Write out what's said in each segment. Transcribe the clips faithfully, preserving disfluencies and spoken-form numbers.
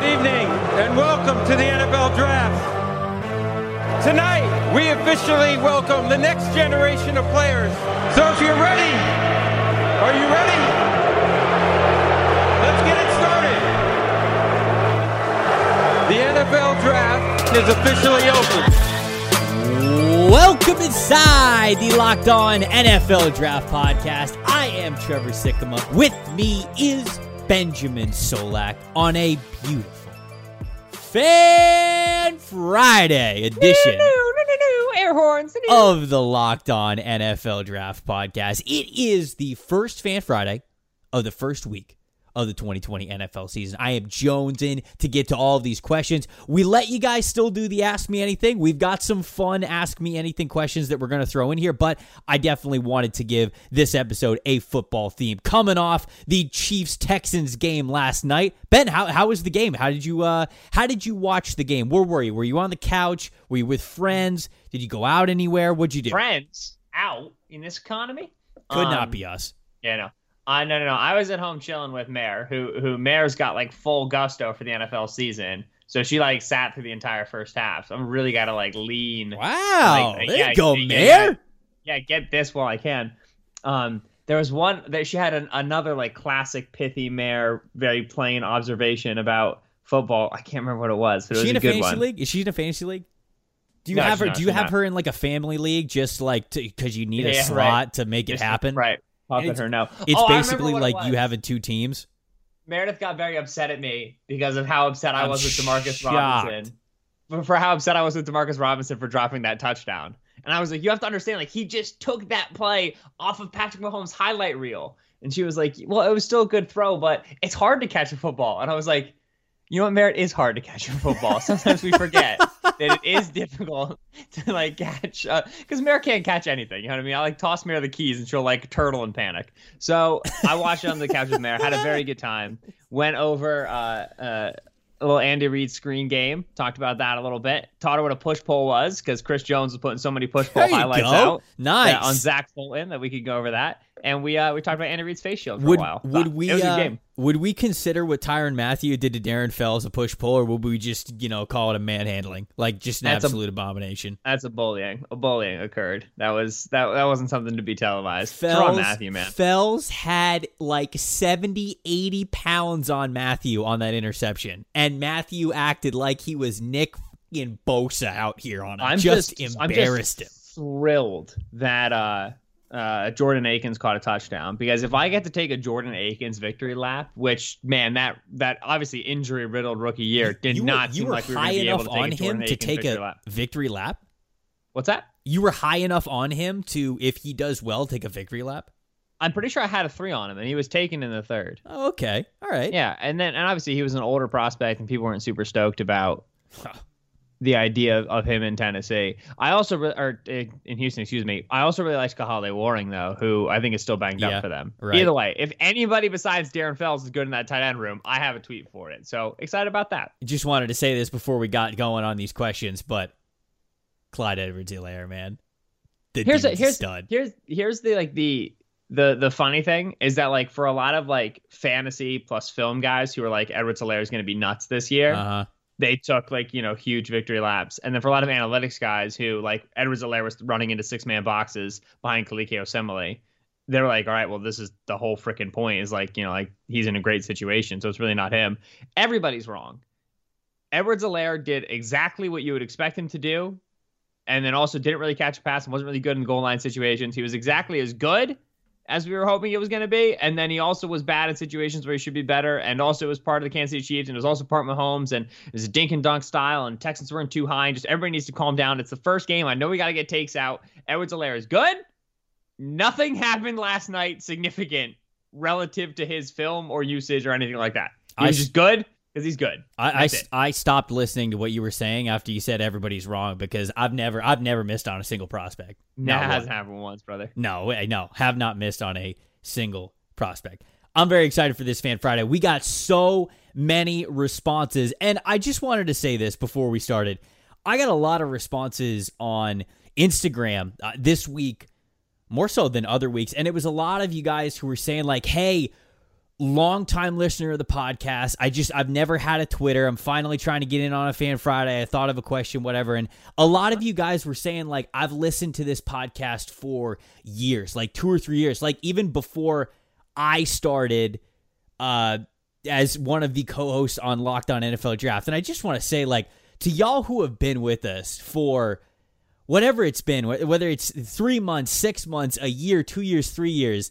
Good evening and welcome to the N F L Draft. Tonight, we officially welcome the next generation of players. So if you're ready, are you ready? Let's get it started. The N F L Draft is officially open. Welcome inside the Locked On N F L Draft Podcast. I am Trevor Sikkema. With me is Benjamin Solak on a beautiful Fan Friday edition no, no, no, no, air horns of the Locked On N F L Draft Podcast. It is the first Fan Friday of the first week of the twenty twenty N F L season. I am jonesing to get to all of these questions. We let you guys still do the Ask Me Anything. We've got some fun Ask Me Anything questions that we're going to throw in here, but I definitely wanted to give this episode a football theme. Coming off the Chiefs-Texans game last night. Ben, how how was the game? How did you uh how did you watch the game? Where were you? Were you on the couch? Were you with friends? Did you go out anywhere? What'd you do? Friends out in this economy? Could um, not be us. Yeah, no. Uh, no, no, no. I was at home chilling with Mare, who who Mare's got like full gusto for the N F L season. So she like sat through the entire first half. So I'm really got to like lean. Wow. Like, there yeah, you go, yeah, Mare. Yeah, yeah, get this while I can. Um, there was one that she had an, another like classic pithy Mare, very plain observation about football. I can't remember what it was, but it Is was she in a a good fantasy one. league? Is she in a fantasy league? Do you No, have her? she's not, do you she's have not. her in like a family league, just like because you need a Yeah, slot right. to make it Just- happen? Right. Pop It's- her now. It's Oh, I remember basically what it like was. you having two teams. Meredith got very upset at me because of how upset I I'm was with Demarcus shocked. Robinson. For, for how upset I was with Demarcus Robinson for dropping that touchdown. And I was like, you have to understand, like, he just took that play off of Patrick Mahomes' highlight reel. And she was like, well, it was still a good throw, but it's hard to catch a football. And I was like, you know what, Merritt, is hard to catch a football. Sometimes we forget that it is difficult to, like, catch. Because uh, Merritt can't catch anything, you know what I mean? I, like, toss Merritt the keys and she'll, like, turtle and panic. So I watched it on the couch with Merritt, had a very good time. Went over uh, uh, a little Andy Reid screen game, talked about that a little bit. Taught her what a push-pull was because Chris Jones was putting so many push-pull There you highlights go. out Nice. uh, on Zach Fulton that we could go over that. And we uh, we talked about Andy Reid's face shield for Would a while. would But we It was a uh, good game. would we consider what Tyrann Mathieu did to Darren Fells a push pull, or would we just you know call it a manhandling, like just an That's a- absolute abomination? That's a bullying. A bullying occurred. That was that. That wasn't something to be televised. Fells, Teron Matthew, man. Fells had like seventy, eighty pounds on Matthew on that interception, and Matthew acted like he was Nick in Bosa out here on him. I'm just, just embarrassed I'm him. just thrilled that uh, uh, Jordan Akins caught a touchdown because if I get to take a Jordan Akins victory lap, which man, that that obviously injury riddled rookie year did you not were, seem you were like we were high going to be able enough to take on a Jordan him to Akins take victory a lap. victory lap. What's that? You were high enough on him to, if he does well, take a victory lap. I'm pretty sure I had a three on him, and he was taken in the third. Oh, okay, all right. Yeah, and then and obviously he was an older prospect, and people weren't super stoked about Huh. the idea of him in Tennessee. I also re- or uh, in Houston, excuse me. I also really like Kahale Warring though, who I think is still banged Yeah, up for them. right. Either way, if anybody besides Darren Fells is good in that tight end room, I have a tweet for it. So excited about that. Just wanted to say this before we got going on these questions, but Clyde Edwards-Helaire, man, the Here's a, dude's here's stud. here's here's the like the the the funny thing is that like for a lot of like fantasy plus film guys who are like Edwards-Helaire is going to be nuts this year. Uh-huh. They took like, you know, huge victory laps. And then for a lot of analytics guys who like Edwards-Helaire was running into six man boxes behind Kalike Osemele, they're like, all right, well, this is the whole freaking point is like, you know, like he's in a great situation. So it's really not him. Everybody's wrong. Edwards-Helaire did exactly what you would expect him to do. And then also didn't really catch a pass and wasn't really good in goal line situations. He was exactly as good as we were hoping it was going to be. And then he also was bad in situations where he should be better. And also was part of the Kansas City Chiefs and it was also part of Mahomes. And it was a dink and dunk style. And Texans weren't too high. And just everybody needs to calm down. It's the first game. I know we got to get takes out. Edwards-Helaire is good. Nothing happened last night significant relative to his film or usage or anything like that. He I was s- just good because he's good. I, I, That's s- it. I stopped listening to what you were saying after you said everybody's wrong because I've never I've never missed on a single prospect. That Not hasn't one. happened once, brother. No, eh, no, have not missed on a single prospect. I'm very excited for this Fan Friday. We got so many responses, and I just wanted to say this before we started. I got a lot of responses on Instagram uh, this week, more so than other weeks, and it was a lot of you guys who were saying like, hey, Long-time listener of the podcast. I just, I've never had a Twitter. I'm finally trying to get in on a Fan Friday. I thought of a question, whatever. And a lot of you guys were saying, like, I've listened to this podcast for years, like two or three years, like even before I started uh, as one of the co-hosts on Locked On N F L Draft. And I just want to say, like, to y'all who have been with us for whatever it's been, whether it's three months, six months, a year, two years, three years,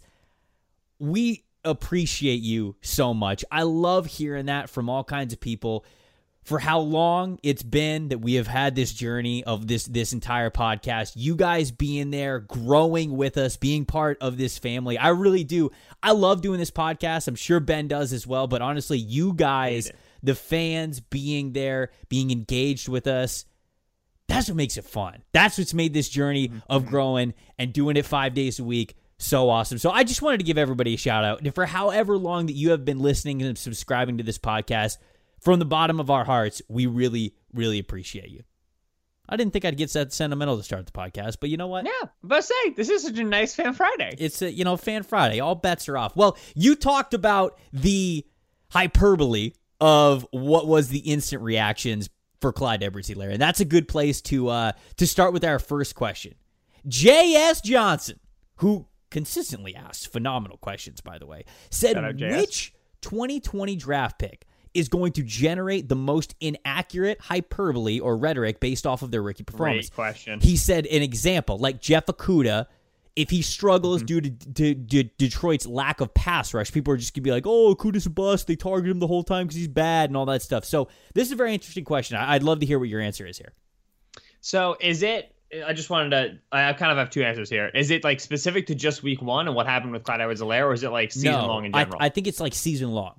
we appreciate you so much. I love hearing that from all kinds of people for how long it's been that we have had this journey of this this entire podcast. You guys being there, growing with us, being part of this family. I really do. I love doing this podcast. I'm sure Ben does as well, but honestly, you guys, the fans being there, being engaged with us, that's what makes it fun. That's what's made this journey of growing and doing it five days a week so awesome. So I just wanted to give everybody a shout out. And for however long that you have been listening and subscribing to this podcast, from the bottom of our hearts, we really, really appreciate you. I didn't think I'd get that sentimental to start the podcast, but you know what? Yeah, but say, this is such a nice Fan Friday. It's a, you know, Fan Friday. All bets are off. Well, you talked about the hyperbole of what was the instant reactions for Clyde Edwards-Helaire, and that's a good place to uh, to start with our first question. J S. Johnson, who consistently asks phenomenal questions, by the way, said, which twenty twenty draft pick is going to generate the most inaccurate hyperbole or rhetoric based off of their rookie performance? Great question. He said an example, like Jeff Okudah, if he struggles mm-hmm. due to, to, to Detroit's lack of pass rush, people are just going to be like, oh, Okudah's a bust. They target him the whole time because he's bad and all that stuff. So this is a very interesting question. I'd love to hear what your answer is here. So is it, I just wanted to, I kind of have two answers here. Is it like specific to just week one and what happened with Clyde Edwards-Helaire, or is it like season no, long in general? I, I think it's like season long.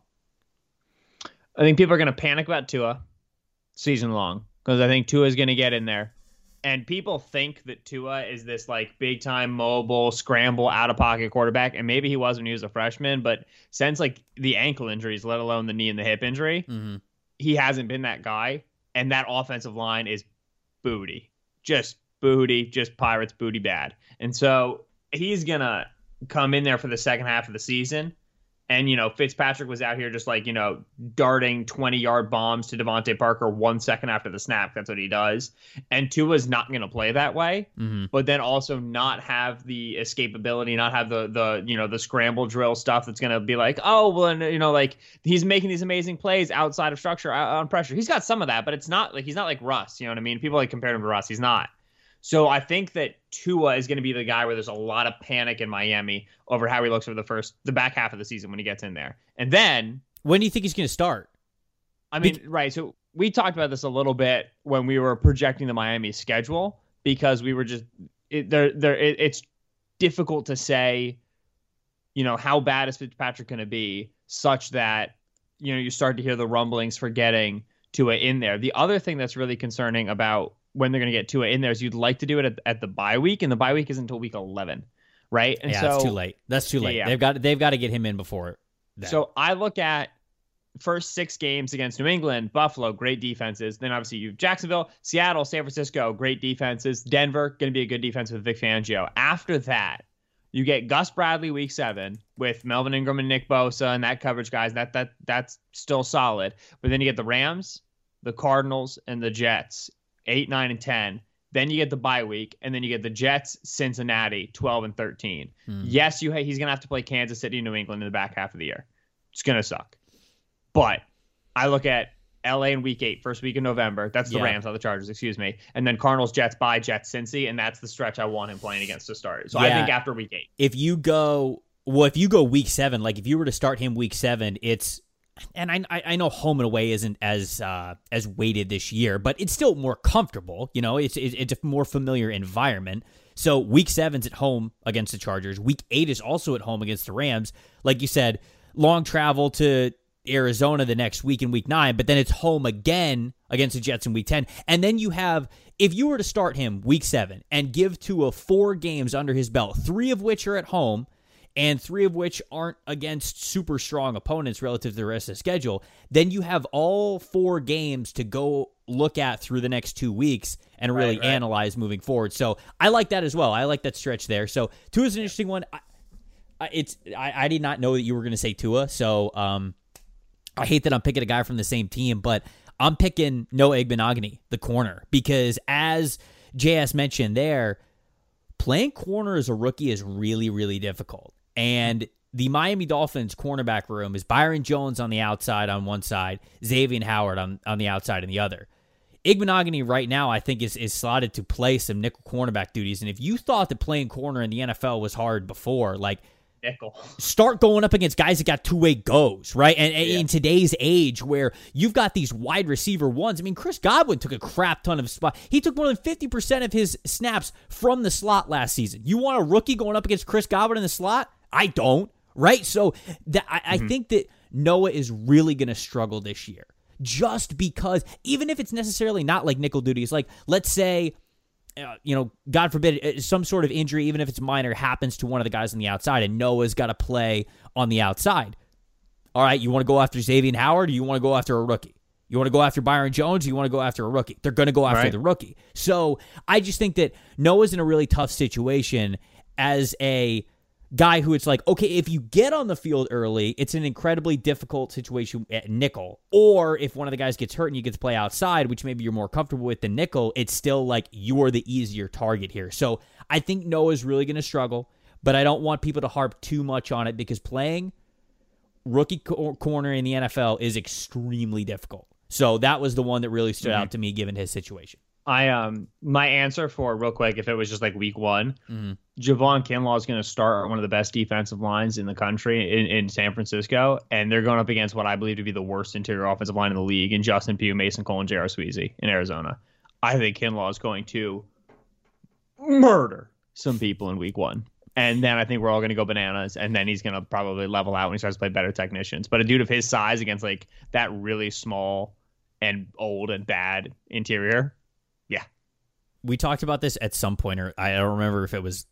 I think people are going to panic about Tua season long because I think Tua is going to get in there. And people think that Tua is this like big time mobile, scramble, out of pocket quarterback. And maybe he was when he was a freshman, but since like the ankle injuries, let alone the knee and the hip injury, mm-hmm. he hasn't been that guy. And that offensive line is booty, just booty, just Pirates booty bad. And so he's going to come in there for the second half of the season. And, you know, Fitzpatrick was out here just like, you know, darting twenty-yard bombs to Devontae Parker one second after the snap. That's what he does. And Tua's not going to play that way, mm-hmm. but then also not have the escapability, not have the, the you know, the scramble drill stuff that's going to be like, oh, well, and, you know, like he's making these amazing plays outside of structure, on pressure. He's got some of that, but it's not like he's not like Russ. You know what I mean? People like compare him to Russ. He's not. So I think that Tua is going to be the guy where there's a lot of panic in Miami over how he looks for the first, the back half of the season when he gets in there. And then, when do you think he's going to start? I mean, Be- right. So we talked about this a little bit when we were projecting the Miami schedule, because we were just, it, there, there, it, it's difficult to say, you know, how bad is Fitzpatrick going to be such that, you know, you start to hear the rumblings for getting Tua in there. The other thing that's really concerning about when they're going to get Tua in there is you'd like to do it at, at the bye week, and the bye week isn't until week eleven, right? And yeah, so, that's too late. That's too late. Yeah, yeah. They've got they've got to get him in before that. So I look at first six games against New England, Buffalo, great defenses. Then obviously you have Jacksonville, Seattle, San Francisco, great defenses. Denver, going to be a good defense with Vic Fangio. After that, you get Gus Bradley week seven with Melvin Ingram and Nick Bosa and that coverage guys. That that that's still solid. But then you get the Rams, the Cardinals, and the Jets. eight, nine, and ten. Then you get the bye week, and then you get the Jets, Cincinnati, twelve and thirteen. Hmm. Yes, you he's going to have to play Kansas City, New England in the back half of the year. It's going to suck. But I look at L A in week eight, first week in November. That's the yeah. Rams, not the Chargers, excuse me. And then Cardinals, Jets, bye, Jets, Cincy, and that's the stretch I want him playing against to start. So yeah. I think after week eight. If you go, well, if you go week seven, like if you were to start him week seven, it's, and I I know home and away isn't as uh, as weighted this year, but it's still more comfortable. You know, it's it's a more familiar environment. So week seven's at home against the Chargers. Week eight is also at home against the Rams. Like you said, long travel to Arizona the next week in week nine, but then it's home again against the Jets in week ten. And then you have, if you were to start him week seven and give Tua four games under his belt, three of which are at home, and three of which aren't against super strong opponents relative to the rest of the schedule, then you have all four games to go look at through the next two weeks and really right, right. analyze moving forward. So I like that as well. I like that stretch there. So Tua's an interesting one. I, it's I, I did not know that you were going to say Tua, so um, I hate that I'm picking a guy from the same team, but I'm picking Noah Igbinoghene, the corner, because as J S mentioned there, playing corner as a rookie is really, really difficult. And the Miami Dolphins cornerback room is Byron Jones on the outside on one side, Xavier Howard on, on the outside on the other. Igbinoghene right now, I think, is, is slotted to play some nickel cornerback duties. And if you thought that playing corner in the N F L was hard before, like, nickel. Start going up against guys that got two-way goes, right? And, and yeah. in today's age where you've got these wide receiver ones, I mean, Chris Godwin took a crap ton of spot. He took more than fifty percent of his snaps from the slot last season. You want a rookie going up against Chris Godwin in the slot? I don't, right? So that, I, mm-hmm. I think that Noah is really going to struggle this year just because, even if it's necessarily not like nickel duties, like let's say, Uh, you know, God forbid, some sort of injury, even if it's minor, happens to one of the guys on the outside, and Noah's got to play on the outside. All right, you want to go after Xavier Howard, or you want to go after a rookie? You want to go after Byron Jones, or you want to go after a rookie? They're going to go after right. the rookie. So I just think that Noah's in a really tough situation as a guy who it's like, okay, if you get on the field early, it's an incredibly difficult situation at nickel. Or if one of the guys gets hurt and you get to play outside, which maybe you're more comfortable with than nickel, it's still like you're the easier target here. So I think Noah's really going to struggle, but I don't want people to harp too much on it because playing rookie co- corner in the N F L is extremely difficult. So that was the one that really stood mm-hmm. out to me given his situation. I um my answer for real quick, if it was just like week one, mm-hmm. Javon Kinlaw is going to start one of the best defensive lines in the country in, in San Francisco, and they're going up against what I believe to be the worst interior offensive line in the league in Justin Pugh, Mason Cole, and J R. Sweezy in Arizona. I think Kinlaw is going to murder some people in week one. And then I think we're all going to go bananas, and then he's going to probably level out when he starts to play better technicians. But a dude of his size against like that really small and old and bad interior, yeah. We talked about this at some point, or I don't remember if it was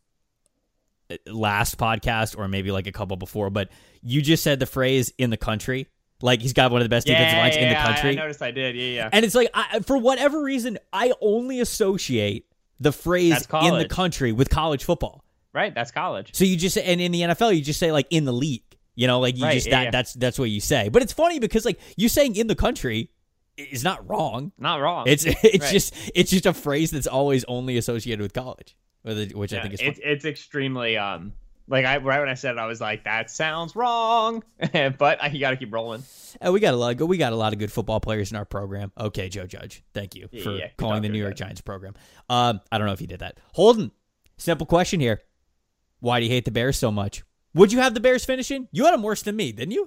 last podcast or maybe like a couple before, but you just said the phrase "in the country." Like he's got one of the best yeah, defensive lines yeah, in the country. I, I noticed I did, yeah, yeah. And it's like, I, for whatever reason, I only associate the phrase "in the country" with college football. Right, that's college. So you just and in the N F L, you just say like "in the league." You know, like you right, just yeah, that yeah. that's that's what you say. But it's funny because like you saying "in the country" is not wrong. Not wrong. It's it's right. just it's just a phrase that's always only associated with college, which yeah, I think is it's fun. it's extremely um like I right when I said it, I was like that sounds wrong, but I, you got to keep rolling. Uh, we got a lot. Of, we got a lot of good football players in our program. Okay, Joe Judge, thank you yeah, for yeah, calling the New York Giants program. Um, I don't know if you did that. Holden, simple question here: why do you hate the Bears so much? Would you have the Bears finishing? You had them worse than me, didn't you?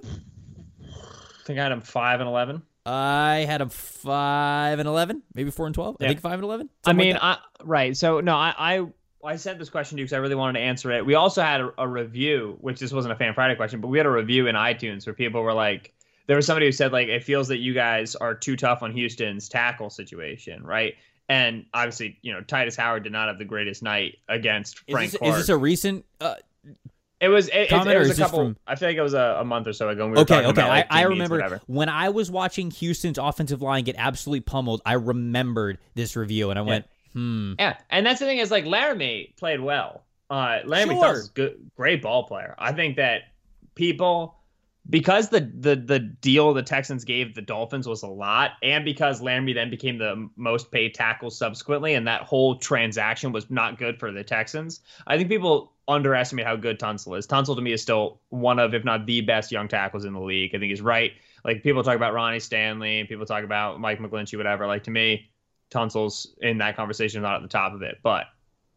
I think I had them five and eleven. I had them five and eleven, maybe four and twelve. Yeah. I think five and eleven. I mean, like I, right. So no, I, I I sent this question to you because I really wanted to answer it. We also had a, a review, which this wasn't a Fan Friday question, but we had a review in iTunes where people were like, there was somebody who said like it feels that you guys are too tough on Houston's tackle situation, right? And obviously, you know, Titus Howard did not have the greatest night against Frank is this, Clark. Is this a recent? Uh, It was it, it, it was a couple. From... I feel like it was a, a month or so ago. When we were okay, talking okay. about, like, I, I team remember meets, when I was watching Houston's offensive line get absolutely pummeled. I remembered this review, and I yeah. went, "Hmm." Yeah, and that's the thing is like Laramie played well. Uh, Laramie sure. is good, great ball player. I think that people because the the the deal the Texans gave the Dolphins was a lot, and because Laramie then became the most paid tackle subsequently, and that whole transaction was not good for the Texans. I think people underestimate how good Tunsil is. Tunsil to me is still one of, if not the best young tackles in the league. I think he's right. Like people talk about Ronnie Stanley, people talk about Mike McGlinchey, whatever. Like to me, Tunsil's in that conversation, not at the top of it. But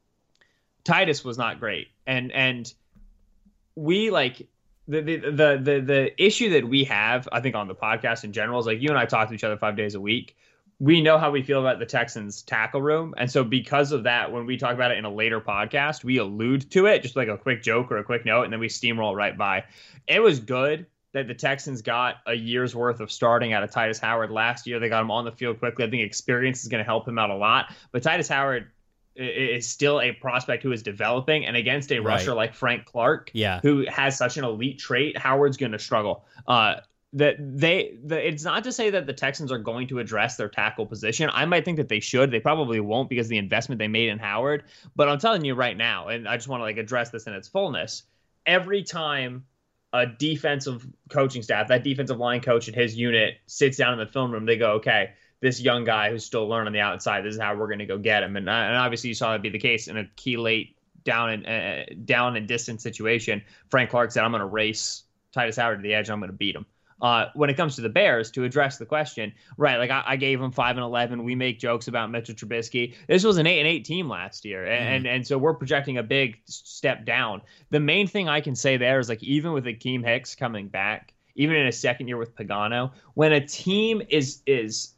Titus was not great, and and we like the the the the, the issue that we have, I think, on the podcast in general is like you and I talk to each other five days a week. We know how we feel about the Texans tackle room. And so because of that, when we talk about it in a later podcast, we allude to it, just like a quick joke or a quick note, and then we steamroll right by. It was good that the Texans got a year's worth of starting out of Titus Howard last year. They got him on the field quickly. I think experience is going to help him out a lot. But Titus Howard is still a prospect who is developing, and against a rusher right. like Frank Clark, yeah. who has such an elite trait, Howard's going to struggle. Uh, that they, the, it's not to say that the Texans are going to address their tackle position. I might think that they should. They probably won't because of the investment they made in Howard. But I'm telling you right now, and I just want to like address this in its fullness. every time a defensive coaching staff, that defensive line coach and his unit sits down in the film room, they go, okay, this young guy who's still learning on the outside, this is how we're going to go get him. And, uh, and obviously you saw that be the case in a key late down and uh, down and distance situation. Frank Clark said, I'm going to race Titus Howard to the edge. And I'm going to beat him. Uh, when it comes to the Bears, to address the question, right, like I, I gave them five and eleven. We make jokes about Mitchell Trubisky. This was an eight and eight team last year, and, mm. and and so we're projecting a big step down. The main thing I can say there is, like, even with Akeem Hicks coming back, even in his second year with Pagano, when a team is is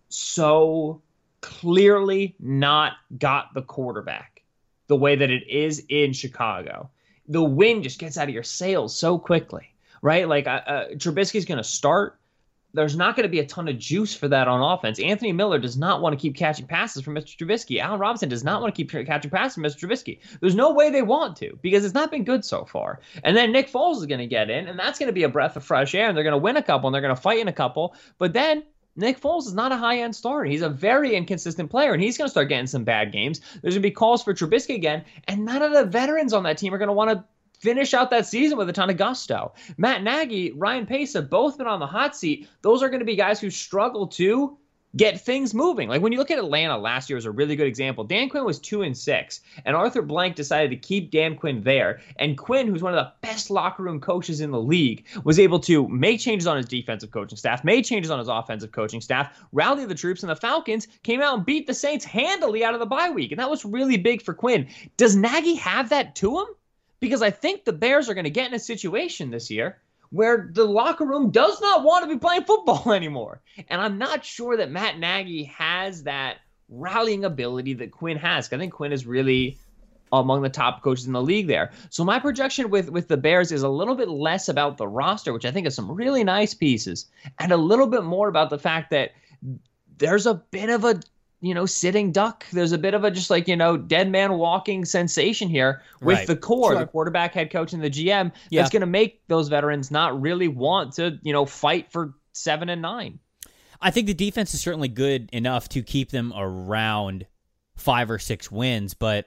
so clearly not got the quarterback the way that it is in Chicago, the wind just gets out of your sails so quickly. Right? Like uh, uh, Trubisky's going to start. There's not going to be a ton of juice for that on offense. Anthony Miller does not want to keep catching passes from Mister Trubisky. Allen Robinson does not want to keep catching passes from Mister Trubisky. There's no way they want to, because it's not been good so far. And then Nick Foles is going to get in, and that's going to be a breath of fresh air, and they're going to win a couple, and they're going to fight in a couple. But then Nick Foles is not a high-end starter. He's a very inconsistent player, and he's going to start getting some bad games. There's going to be calls for Trubisky again, and none of the veterans on that team are going to want to finish out that season with a ton of gusto. Matt Nagy, Ryan Pace have both been on the hot seat. Those are going to be guys who struggle to get things moving. Like when you look at Atlanta last year was a really good example. Dan Quinn was two and six, and Arthur Blank decided to keep Dan Quinn there. And Quinn, who's one of the best locker room coaches in the league, was able to make changes on his defensive coaching staff, made changes on his offensive coaching staff, rally the troops, and the Falcons came out and beat the Saints handily out of the bye week. And that was really big for Quinn. Does Nagy have that to him? Because I think the Bears are going to get in a situation this year where the locker room does not want to be playing football anymore. And I'm not sure that Matt Nagy has that rallying ability that Quinn has. I think Quinn is really among the top coaches in the league there. So my projection with, with the Bears is a little bit less about the roster, which I think is some really nice pieces, and a little bit more about the fact that there's a bit of a you know, sitting duck. There's a bit of a just like, you know, dead man walking sensation here with right. the core, sure. the quarterback, head coach, and the G M yeah. that's going to make those veterans not really want to, you know, fight for seven and nine. I think the defense is certainly good enough to keep them around five or six wins, but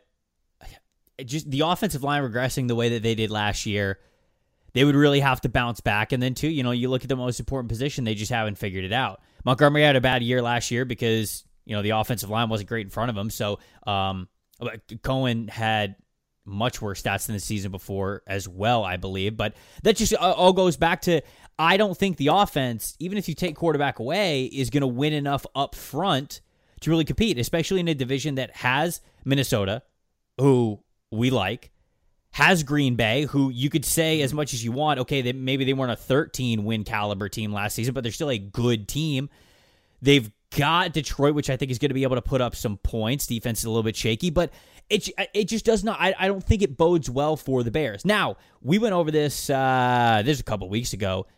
just the offensive line regressing the way that they did last year, they would really have to bounce back. And then, too, you know, you look at the most important position, they just haven't figured it out. Montgomery had a bad year last year because, you know, the offensive line wasn't great in front of him. So um, Cohen had much worse stats than the season before as well, I believe. But that just all goes back to, I don't think the offense, even if you take quarterback away, is going to win enough up front to really compete, especially in a division that has Minnesota, who we like, has Green Bay, who you could say as much as you want, okay, they, maybe they weren't a thirteen-win caliber team last season, but they're still a good team. They've got Detroit, which I think is going to be able to put up some points. Defense is a little bit shaky, but it it just does not. I, I don't think it bodes well for the Bears. Now, we went over this uh, this a couple weeks ago.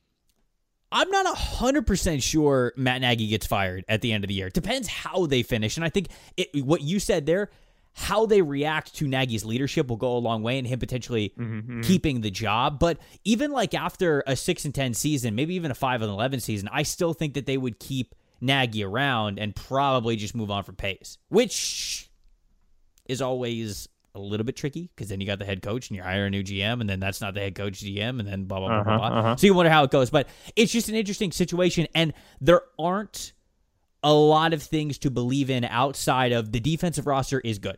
I'm not one hundred percent sure Matt Nagy gets fired at the end of the year. It depends how they finish, and I think it, what you said there, how they react to Nagy's leadership will go a long way in him potentially mm-hmm. keeping the job. But even like after a six and ten season, maybe even a five and eleven season, I still think that they would keep Nagy around and probably just move on from Pace, which is always a little bit tricky because then you got the head coach and you hire a new G M and then that's not the head coach G M and then blah, blah, blah, uh-huh, blah, blah. Uh-huh. So you wonder how it goes. But it's just an interesting situation, and there aren't a lot of things to believe in outside of the defensive roster is good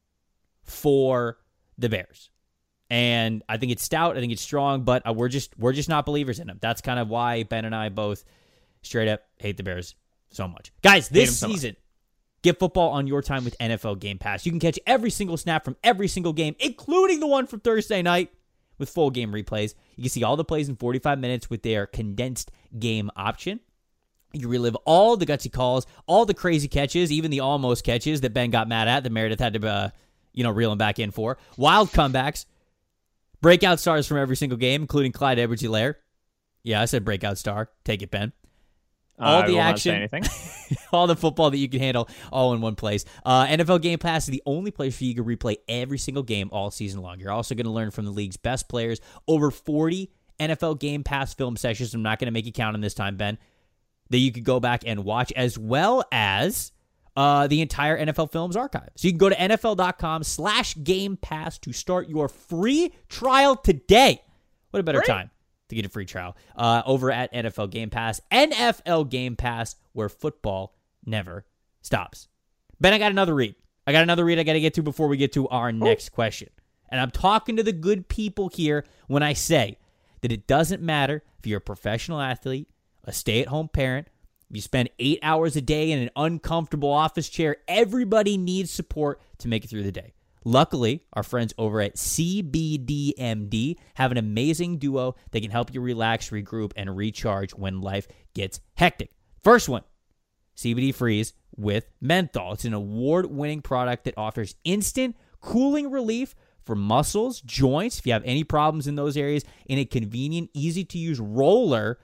for the Bears. And I think it's stout. I think it's strong, but we're just we're just not believers in them. That's kind of why Ben and I both straight up hate the Bears so much. Guys, this so season, much. Get football on your time with N F L Game Pass. You can catch every single snap from every single game, including the one from Thursday night, with full game replays. You can see all the plays in forty-five minutes with their condensed game option. You relive all the gutsy calls, all the crazy catches, even the almost catches that Ben got mad at that Meredith had to, uh, you know, reel him back in for. Wild comebacks. Breakout stars from every single game, including Clyde Edwards-Helaire. Yeah, I said breakout star. Take it, Ben. All uh, the action, all the football that you can handle all in one place. Uh, N F L Game Pass is the only place where you can replay every single game all season long. You're also going to learn from the league's best players. Over forty N F L Game Pass film sessions. I'm not going to make you count on this time, Ben, that you could go back and watch, as well as uh, the entire N F L Films archive. So you can go to N F L dot com slash Game Pass to start your free trial today. What a better Great. time to get a free trial uh, over at N F L Game Pass. N F L Game Pass, where football never stops. Ben, I got another read. I got another read I got to get to before we get to our next question. And I'm talking to the good people here when I say that it doesn't matter if you're a professional athlete, a stay-at-home parent, if you spend eight hours a day in an uncomfortable office chair, everybody needs support to make it through the day. Luckily, our friends over at C B D M D have an amazing duo that can help you relax, regroup, and recharge when life gets hectic. First one, C B D Freeze with menthol. It's an award-winning product that offers instant cooling relief for muscles, joints, if you have any problems in those areas, in a convenient, easy-to-use roller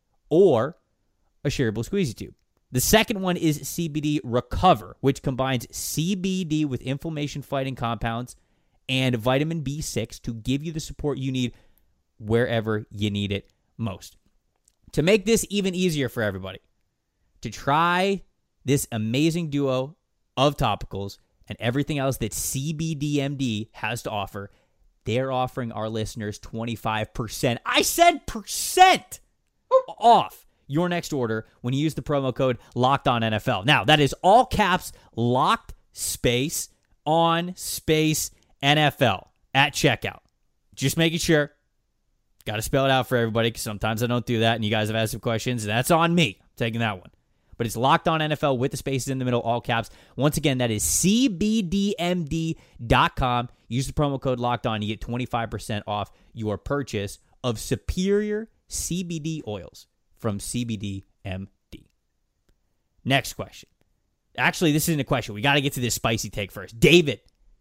or a shareable squeezy tube. The second one is C B D Recover, which combines C B D with inflammation-fighting compounds and vitamin B six to give you the support you need wherever you need it most. To make this even easier for everybody, to try this amazing duo of topicals and everything else that C B D M D has to offer, they're offering our listeners twenty-five percent. I said percent off your next order when you use the promo code LOCKEDONNFL. Now, that is all caps, locked space on space N F L at checkout. Just making sure. Got to spell it out for everybody because sometimes I don't do that, and you guys have asked some questions, and that's on me. I'm taking that one. But it's Locked On N F L with the spaces in the middle, all caps. Once again, that is C B D M D dot com. Use the promo code Locked On. You get twenty-five percent off your purchase of superior C B D oils from C B D M D. Next question. Actually, this isn't a question. We got to get to this spicy take first. David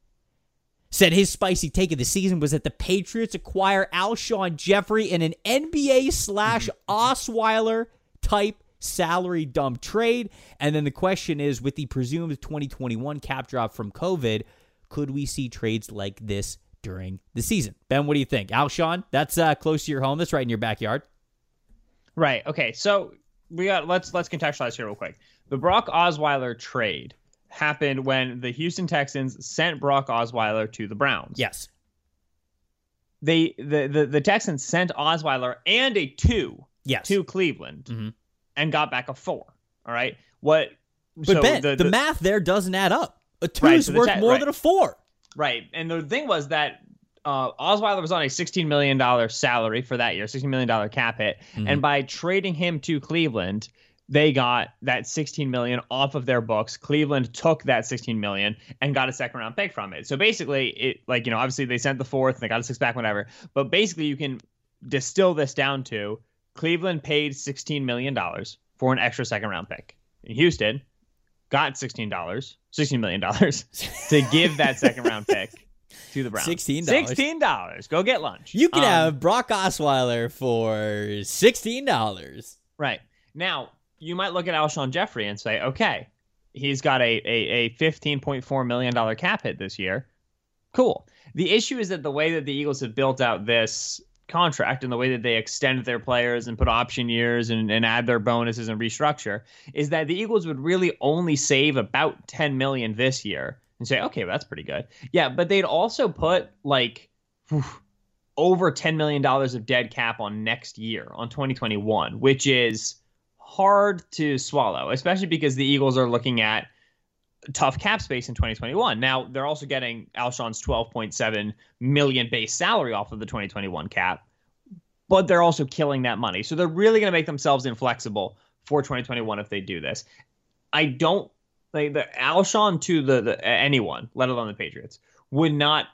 said his spicy take of the season was that the Patriots acquire Alshon Jeffrey in an N B A slash Osweiler type salary dump trade. And then the question is, with the presumed twenty twenty-one cap drop from COVID, could we see trades like this during the season? Ben, what do you think? Alshon, that's uh, close to your home. That's right in your backyard. Right. Okay. So we got let's let's contextualize here real quick. The Brock Osweiler trade happened when the Houston Texans sent Brock Osweiler to the Browns. Yes. They the the, the Texans sent Osweiler and a two yes. to Cleveland Mm-hmm. and got back a four. All right. What? But so Ben, the, the, the math there doesn't add up. A two Right, is so the worth te- more right. than a four. Right. And the thing was that uh, Osweiler was on a sixteen million dollars salary for that year, sixteen million dollars cap hit. Mm-hmm. And by trading him to Cleveland, they got that sixteen million dollars off of their books. Cleveland took that sixteen million dollars and got a second round pick from it. So basically, it like, you know, obviously they sent the fourth and they got a six back, whatever. But basically, you can distill this down to Cleveland paid sixteen million dollars for an extra second round pick. And Houston got sixteen dollars, sixteen million dollars to give that second round pick to the Browns. sixteen dollars. sixteen dollars. Go get lunch. You can Um, have Brock Osweiler for sixteen dollars. Right. Now, you might look at Alshon Jeffrey and say, okay, he's got a, a, a fifteen point four million dollars cap hit this year. Cool. The issue is that the way that the Eagles have built out this contract and the way that they extend their players and put option years and, and add their bonuses and restructure is that the Eagles would really only save about ten million dollars this year and say, okay, well, that's pretty good. Yeah, but they'd also put like whew, over ten million dollars of dead cap on next year, on twenty twenty-one, which is hard to swallow, especially because the Eagles are looking at tough cap space in twenty twenty-one. Now, they're also getting Alshon's twelve point seven million base salary off of the twenty twenty-one cap, but they're also killing that money. So they're really going to make themselves inflexible for twenty twenty-one if they do this. I don't like the Alshon to the, the anyone, let alone the Patriots, would not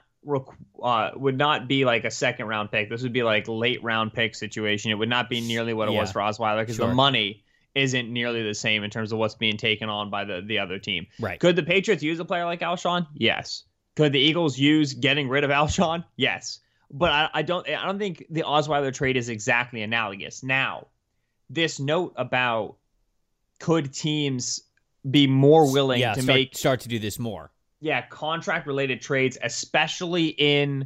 uh, would not be like a second round pick. This would be like late round pick situation. It would not be nearly what it Yeah. was for Osweiler because Sure. the money isn't nearly the same in terms of what's being taken on by the, the other team. Right. Could the Patriots use a player like Alshon? Yes. Could the Eagles use getting rid of Alshon? Yes. But I, I don't I don't think the Osweiler trade is exactly analogous. Now, this note about could teams be more willing yeah, to start, make start to do this more. yeah, contract related trades, especially in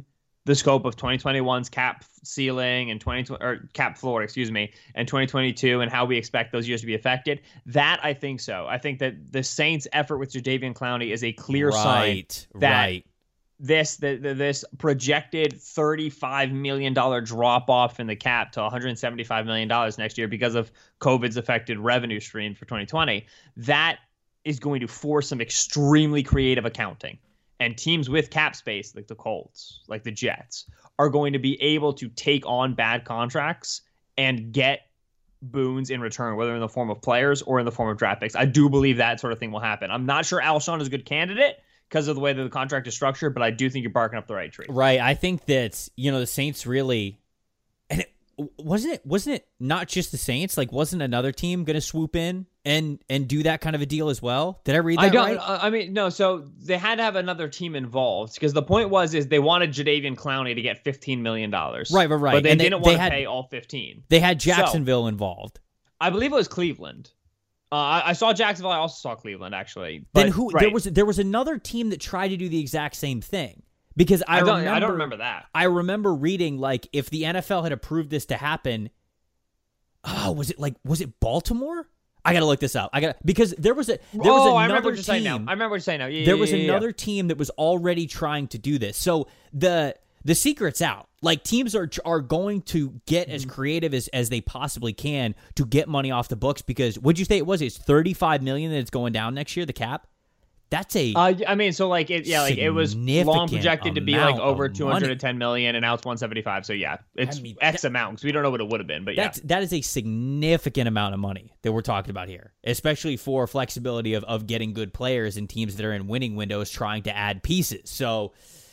the scope of twenty twenty-one's cap ceiling and twenty or cap floor, excuse me, and twenty twenty-two and how we expect those years to be affected. That I think so. I think that the Saints' effort with Jadeveon Clowney is a clear right, sign that right. this the, the, this projected thirty-five million dollars drop off in the cap to one hundred seventy-five million dollars next year because of COVID's affected revenue stream for twenty twenty. That is going to force some extremely creative accounting. And teams with cap space, like the Colts, like the Jets, are going to be able to take on bad contracts and get boons in return, whether in the form of players or in the form of draft picks. I do believe that sort of thing will happen. I'm not sure Alshon is a good candidate because of the way that the contract is structured, but I do think you're barking up the right tree. Right. I think that, you know, the Saints really, and it, wasn't it, wasn't it not just the Saints? Like, wasn't another team going to swoop in and and do that kind of a deal as well? Did I read that I don't, right? I mean, no. So they had to have another team involved because the point was is they wanted Jadeveon Clowney to get fifteen million dollars. Right, right, right. But they and didn't they, want they to had, pay all fifteen. They had Jacksonville so, involved. I believe it was Cleveland. Uh, I, I saw Jacksonville. I also saw Cleveland, actually. But, then who? Right. There was there was another team that tried to do the exact same thing. Because I, I don't, remember, I don't remember that. I remember reading, like, if the N F L had approved this to happen, oh, was it like, was it Baltimore? I gotta look this up. I got because there was a there was oh, another I remember what you're team. saying now. I remember what you're saying now. Yeah, there yeah, was yeah, another yeah. team that was already trying to do this. So the the secret's out. Like, teams are are going to get as creative as, as they possibly can to get money off the books because what'd you say it was? It's thirty-five million that it's going down next year, the cap. That's a uh, I mean, so like it, yeah, like it was long projected to be like over two hundred ten million, and now it's one seventy-five. So yeah, it's I mean, X that, amount because we don't know what it would have been, but yeah, that's, that is a significant amount of money that we're talking about here, especially for flexibility of of getting good players and teams that are in winning windows trying to add pieces. So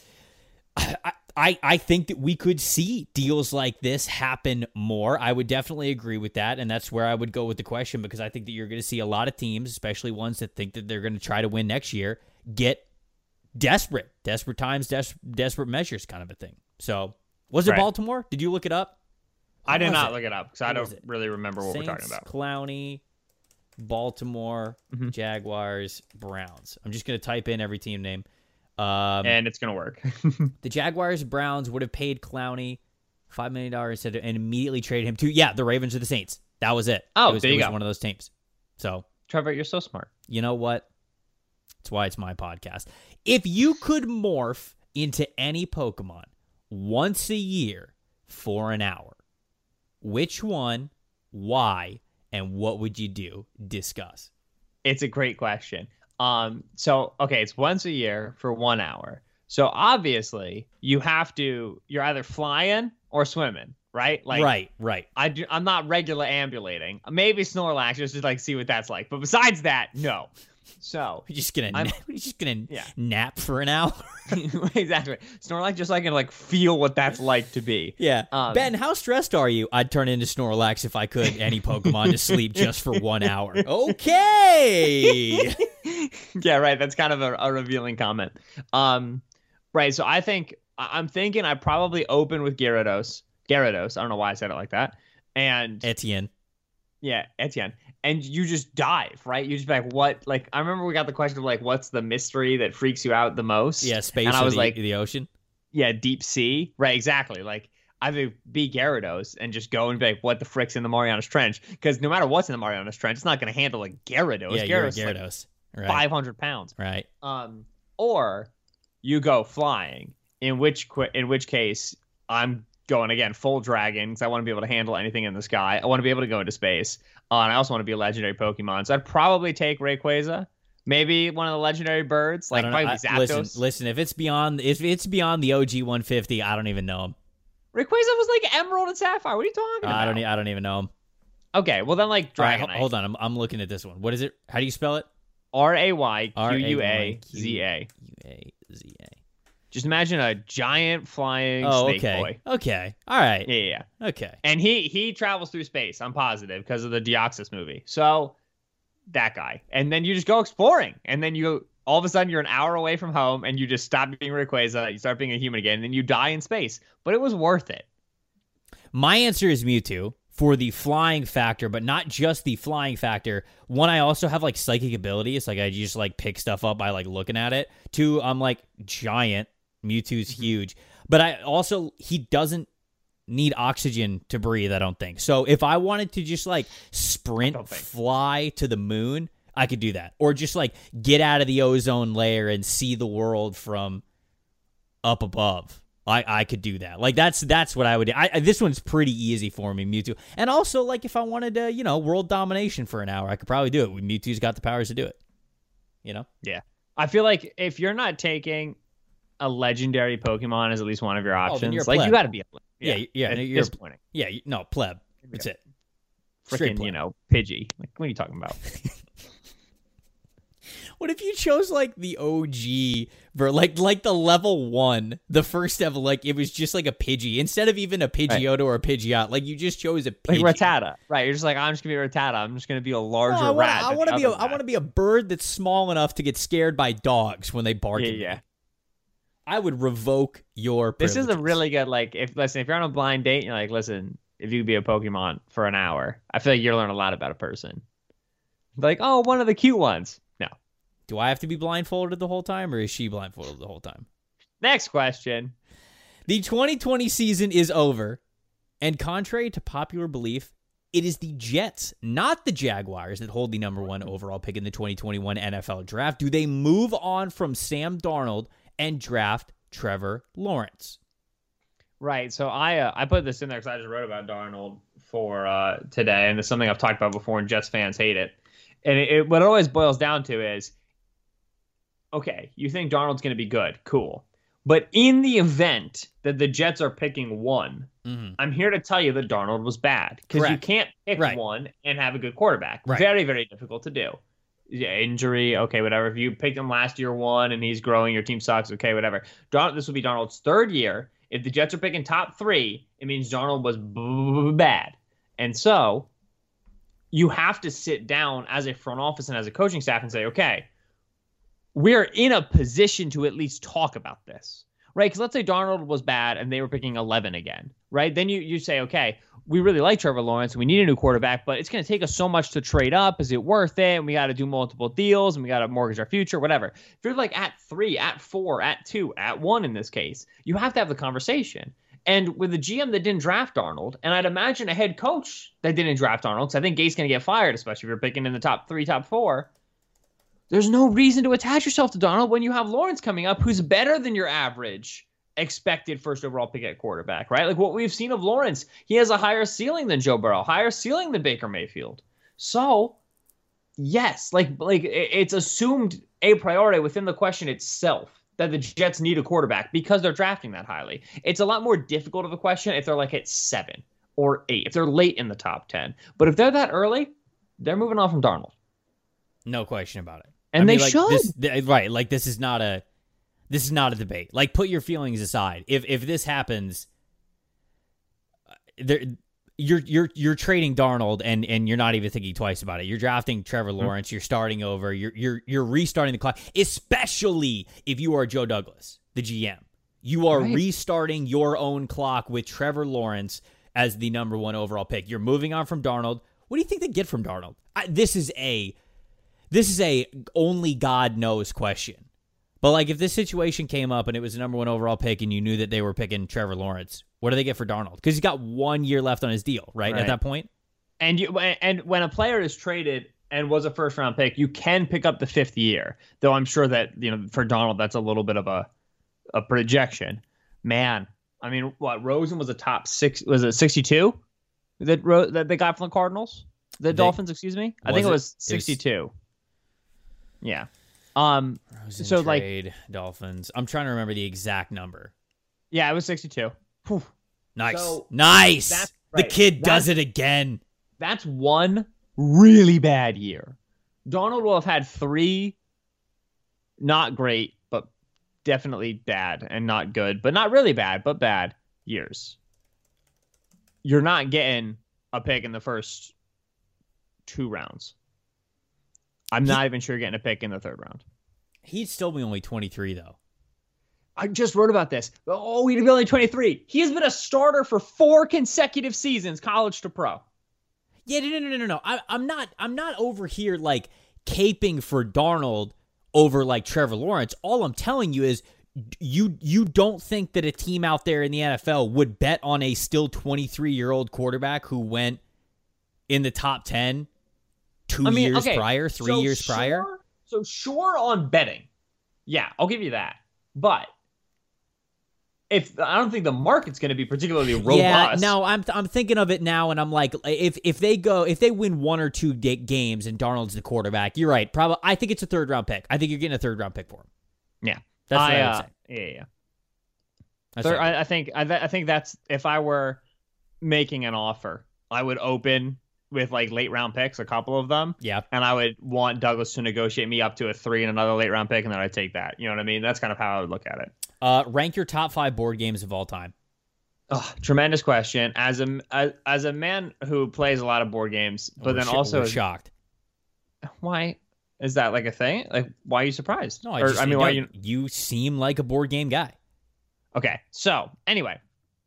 I. I, I think that we could see deals like this happen more. I would definitely agree with that, and that's where I would go with the question because I think that you're going to see a lot of teams, especially ones that think that they're going to try to win next year, get desperate. Desperate times, des- desperate measures kind of a thing. So, was it right. Baltimore? Did you look it up? I did not it? look it up because I don't really remember what Saints, we're talking about. Clowney, Baltimore, mm-hmm. Jaguars, Browns. I'm just going to type in every team name. Um, and it's going to work. The Jaguars, Browns would have paid Clowney five million dollars and immediately traded him to, yeah, the Ravens or the Saints. That was it. Oh, it was, there you it was go. one of those teams. So, Trevor, you're so smart. You know what? That's why it's my podcast. If you could morph into any Pokemon once a year for an hour, which one, why, and what would you do? Discuss. It's a great question. Um, so, okay, it's once a year for one hour. So obviously you have to, you're either flying or swimming, right? Like, right, right. I do, I'm not regular ambulating. Maybe Snorlax just to like see what that's like. But besides that, no. So you're just gonna, na- you're just gonna yeah. nap for an hour. Exactly. Snorlax just so I can like feel what that's like to be. Yeah. Um, Ben, how stressed are you? I'd turn into Snorlax if I could. Any Pokemon to sleep just for one hour. Okay. Yeah, right. That's kind of a, a revealing comment. Um, right. So I think I'm thinking I probably open with Gyarados. Gyarados. I don't know why I said it like that. And Etienne. Yeah, Etienne. And you just dive, right? You just be like, what? Like, I remember we got the question of like, what's the mystery that freaks you out the most? Yeah, space. And I was the, like, the ocean. Yeah, deep sea. Right, exactly. Like, either be Gyarados and just go and be like, what the frick's in the Marianas Trench? Because no matter what's in the Marianas Trench, it's not going to handle a Gyarados. Yeah, Gyarados, you're a Gyarados. Like right. five hundred pounds. Right. Um, or you go flying, in which qu- in which case I'm going again full dragon because I want to be able to handle anything in the sky. I want to be able to go into space. Uh, and I also want to be a legendary Pokemon. So I'd probably take Rayquaza. Maybe one of the legendary birds, like probably I, Zapdos. listen, listen, if it's beyond if it's beyond the O G one fifty, I don't even know him. Rayquaza was like Emerald and Sapphire. What are you talking about? I don't. I don't even know him. Okay, well then like Dragonite. Right, hold on, I'm I'm looking at this one. What is it? How do you spell it? R A Y Q U A Z A. Q A Z A. Just imagine a giant flying oh, snake okay. boy. Okay. All right. Yeah, yeah, yeah. Okay. And he he travels through space, I'm positive, because of the Deoxys movie. So that guy. And then you just go exploring. And then you all of a sudden you're an hour away from home and you just stop being Rayquaza, you start being a human again, and then you die in space. But it was worth it. My answer is Mewtwo for the flying factor, but not just the flying factor. One, I also have like psychic abilities. Like I just like pick stuff up by like looking at it. Two, I'm like giant. Mewtwo's huge. But I also, he doesn't need oxygen to breathe, I don't think. So if I wanted to just like sprint, fly to the moon, I could do that. Or just like get out of the ozone layer and see the world from up above. I, I could do that. Like that's that's what I would do. I, this one's pretty easy for me, Mewtwo. And also, like if I wanted to, you know, world domination for an hour, I could probably do it. Mewtwo's got the powers to do it. You know? Yeah. I feel like if you're not taking a legendary Pokemon as at least one of your options, oh, like you got to be a pleb. Yeah, yeah, yeah it's you're disappointing. Yeah, no, pleb. That's it. Freaking, you know, Pidgey. Like, what are you talking about? What if you chose like the O G, bro? Like like the level one, the first ever, like it was just like a Pidgey instead of even a Pidgeotto right. or a Pidgeot. Like you just chose a Pidgey. Like Rattata, right? You're just like, I'm just gonna be Rattata. I'm just gonna be a larger no, I wanna, rat. I want to be a, I want to be a bird that's small enough to get scared by dogs when they bark yeah, at me. Yeah. I would revoke your privileges. This is a really good, like, if, listen, if you're on a blind date and you're like, listen, if you could be a Pokemon for an hour, I feel like you're learning a lot about a person. Like, oh, one of the cute ones. No. Do I have to be blindfolded the whole time, or is she blindfolded the whole time? Next question. The twenty twenty season is over, and contrary to popular belief, it is the Jets, not the Jaguars, that hold the number one overall pick in the twenty twenty-one N F L draft. Do they move on from Sam Darnold and draft Trevor Lawrence? Right. So I uh, I put this in there because I just wrote about Darnold for uh, today, and it's something I've talked about before, and Jets fans hate it. And it, it, what it always boils down to is, okay, you think Darnold's going to be good, cool. But in the event that the Jets are picking one, mm-hmm. I'm here to tell you that Darnold was bad. Because you can't pick right. one and have a good quarterback. Right. Very, very difficult to do. Yeah, injury, okay, whatever. If you picked him last year one and he's growing, your team sucks, okay, whatever. Darnold, this will be Darnold's third year. If the Jets are picking top three, it means Darnold was b- bad. And so you have to sit down as a front office and as a coaching staff and say, okay, we're in a position to at least talk about this, right? Because let's say Darnold was bad and they were picking eleven again, right? Then you, you say, okay, we really like Trevor Lawrence. We need a new quarterback, but it's going to take us so much to trade up. Is it worth it? And we got to do multiple deals and we got to mortgage our future, whatever. If you're like at three, at four, at two, at one in this case, you have to have the conversation. And with a G M that didn't draft Darnold, and I'd imagine a head coach that didn't draft Darnold, because I think Gate's going to get fired, especially if you're picking in the top three, top four. There's no reason to attach yourself to Darnold when you have Lawrence coming up, who's better than your average expected first overall pick at quarterback, right? Like what we've seen of Lawrence, he has a higher ceiling than Joe Burrow, higher ceiling than Baker Mayfield. So, yes, like like it's assumed a priori within the question itself that the Jets need a quarterback because they're drafting that highly. It's a lot more difficult of a question if they're like at seven or eight, if they're late in the top ten. But if they're that early, they're moving on from Darnold. No question about it. And I mean, they like should. This, th- right, like this is not a this is not a debate. Like put your feelings aside. If if this happens, there you're you're you're trading Darnold and and you're not even thinking twice about it. You're drafting Trevor Lawrence, mm-hmm. you're starting over, you're you're you're restarting the clock, especially if you are Joe Douglas, the G M. You are right. restarting your own clock with Trevor Lawrence as the number one overall pick. You're moving on from Darnold. What do you think they get from Darnold? I, this is a This is a only God knows question. But like if this situation came up and it was the number one overall pick and you knew that they were picking Trevor Lawrence, what do they get for Darnold? Because he's got one year left on his deal, right? right? At that point. And you and when a player is traded and was a first round pick, you can pick up the fifth year. Though I'm sure that, you know, for Darnold, that's a little bit of a a projection. Man, I mean, what, Rosen was a top six, was it sixty-two? That Ro- that they got from the Cardinals? The they, Dolphins, excuse me? I think it, it was sixty-two. It was, yeah. Um. Rosen so trade, like Dolphins. I'm trying to remember the exact number. Yeah, it was sixty-two. Whew. Nice, so, nice. Right. The kid that's, does it again. That's one really bad year. Darnold will have had three, not great, but definitely bad and not good, but not really bad, but bad years. You're not getting a pick in the first two rounds. I'm not even sure you're getting a pick in the third round. He'd still be only twenty-three, though. I just wrote about this. Oh, he'd be only twenty-three. He has been a starter for four consecutive seasons, college to pro. Yeah, no, no, no, no, no. I, I'm not. I'm not over here like caping for Darnold over like Trevor Lawrence. All I'm telling you is you you don't think that a team out there in the N F L would bet on a still twenty-three-year-old quarterback who went in the top ten two I mean, years okay, prior, three so years sure, prior? So sure on betting. Yeah, I'll give you that. But if I don't think the market's going to be particularly robust. Yeah, no, I'm I'm thinking of it now, and I'm like, if if they go, if they win one or two ga- games and Darnold's the quarterback, you're right. Probably, I think it's a third round pick. I think you're getting a third round pick for him. Yeah, that's I, what I would uh, say. Yeah, yeah. That's Third, right. I, I think I, th- I think that's if I were making an offer, I would open with like late round picks, a couple of them. Yeah. And I would want Douglas to negotiate me up to a three and another late round pick, and then I'd take that. You know what I mean? That's kind of how I would look at it. Uh, rank your top five board games of all time. Oh, tremendous question. As a as, as a man who plays a lot of board games, but We're then sh- also we're shocked. why is that like a thing? Like, why are you surprised? No, I Or, just I mean, no, why you? you seem like a board game guy. Okay, so anyway,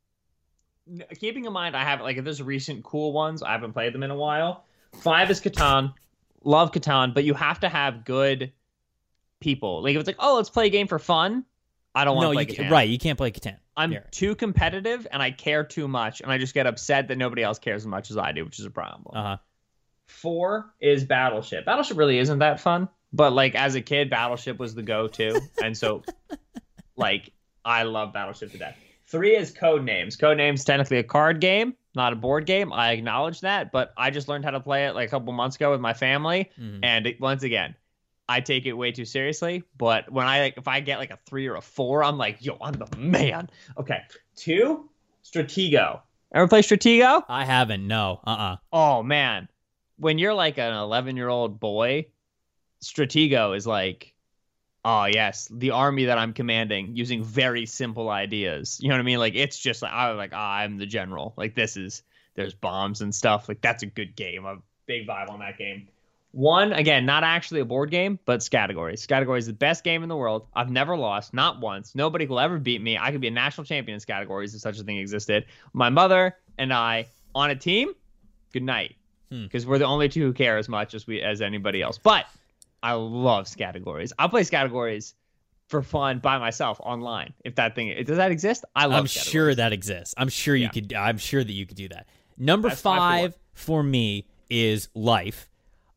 n- keeping in mind, I have like if there's recent cool ones, I haven't played them in a while. Five is Catan. Love Catan, but you have to have good people. Like if it's like, oh, let's play a game for fun. I don't want No, to play you, Catan. right? You can't play Catan. I'm Here. too competitive and I care too much, and I just get upset that nobody else cares as much as I do, which is a problem. Uh huh. Four is Battleship. Battleship really isn't that fun, but like as a kid, Battleship was the go-to, and so like I love Battleship to death. Three is Codenames. Codenames technically a card game, not a board game. I acknowledge that, but I just learned how to play it like a couple months ago with my family, Mhm. and it, once again, I take it way too seriously. But when I like, if I get like a three or a four, I'm like, yo, I'm the man. Okay, two, Stratego. Ever play Stratego? I haven't. No. Uh. uh Oh man, when you're like an eleven year old boy, Stratego is like, oh yes, the army that I'm commanding using very simple ideas. You know what I mean? Like it's just like I was like, oh, I'm the general. Like this is there's bombs and stuff. Like that's a good game. I'm a big vibe on that game. One, again, not actually a board game, but Scattergories. Scattergories is the best game in the world. I've never lost, not once. Nobody will ever beat me. I could be a national champion in Scattergories if such a thing existed. My mother and I on a team, good night. Because hmm. we're the only two who care as much as we as anybody else. But I love Scattergories. I'll play Scattergories for fun by myself online. If that thing does that exist? I love I'm sure that exists. I'm sure you Yeah. could I'm sure that you could do that. Number That's five for me is Life.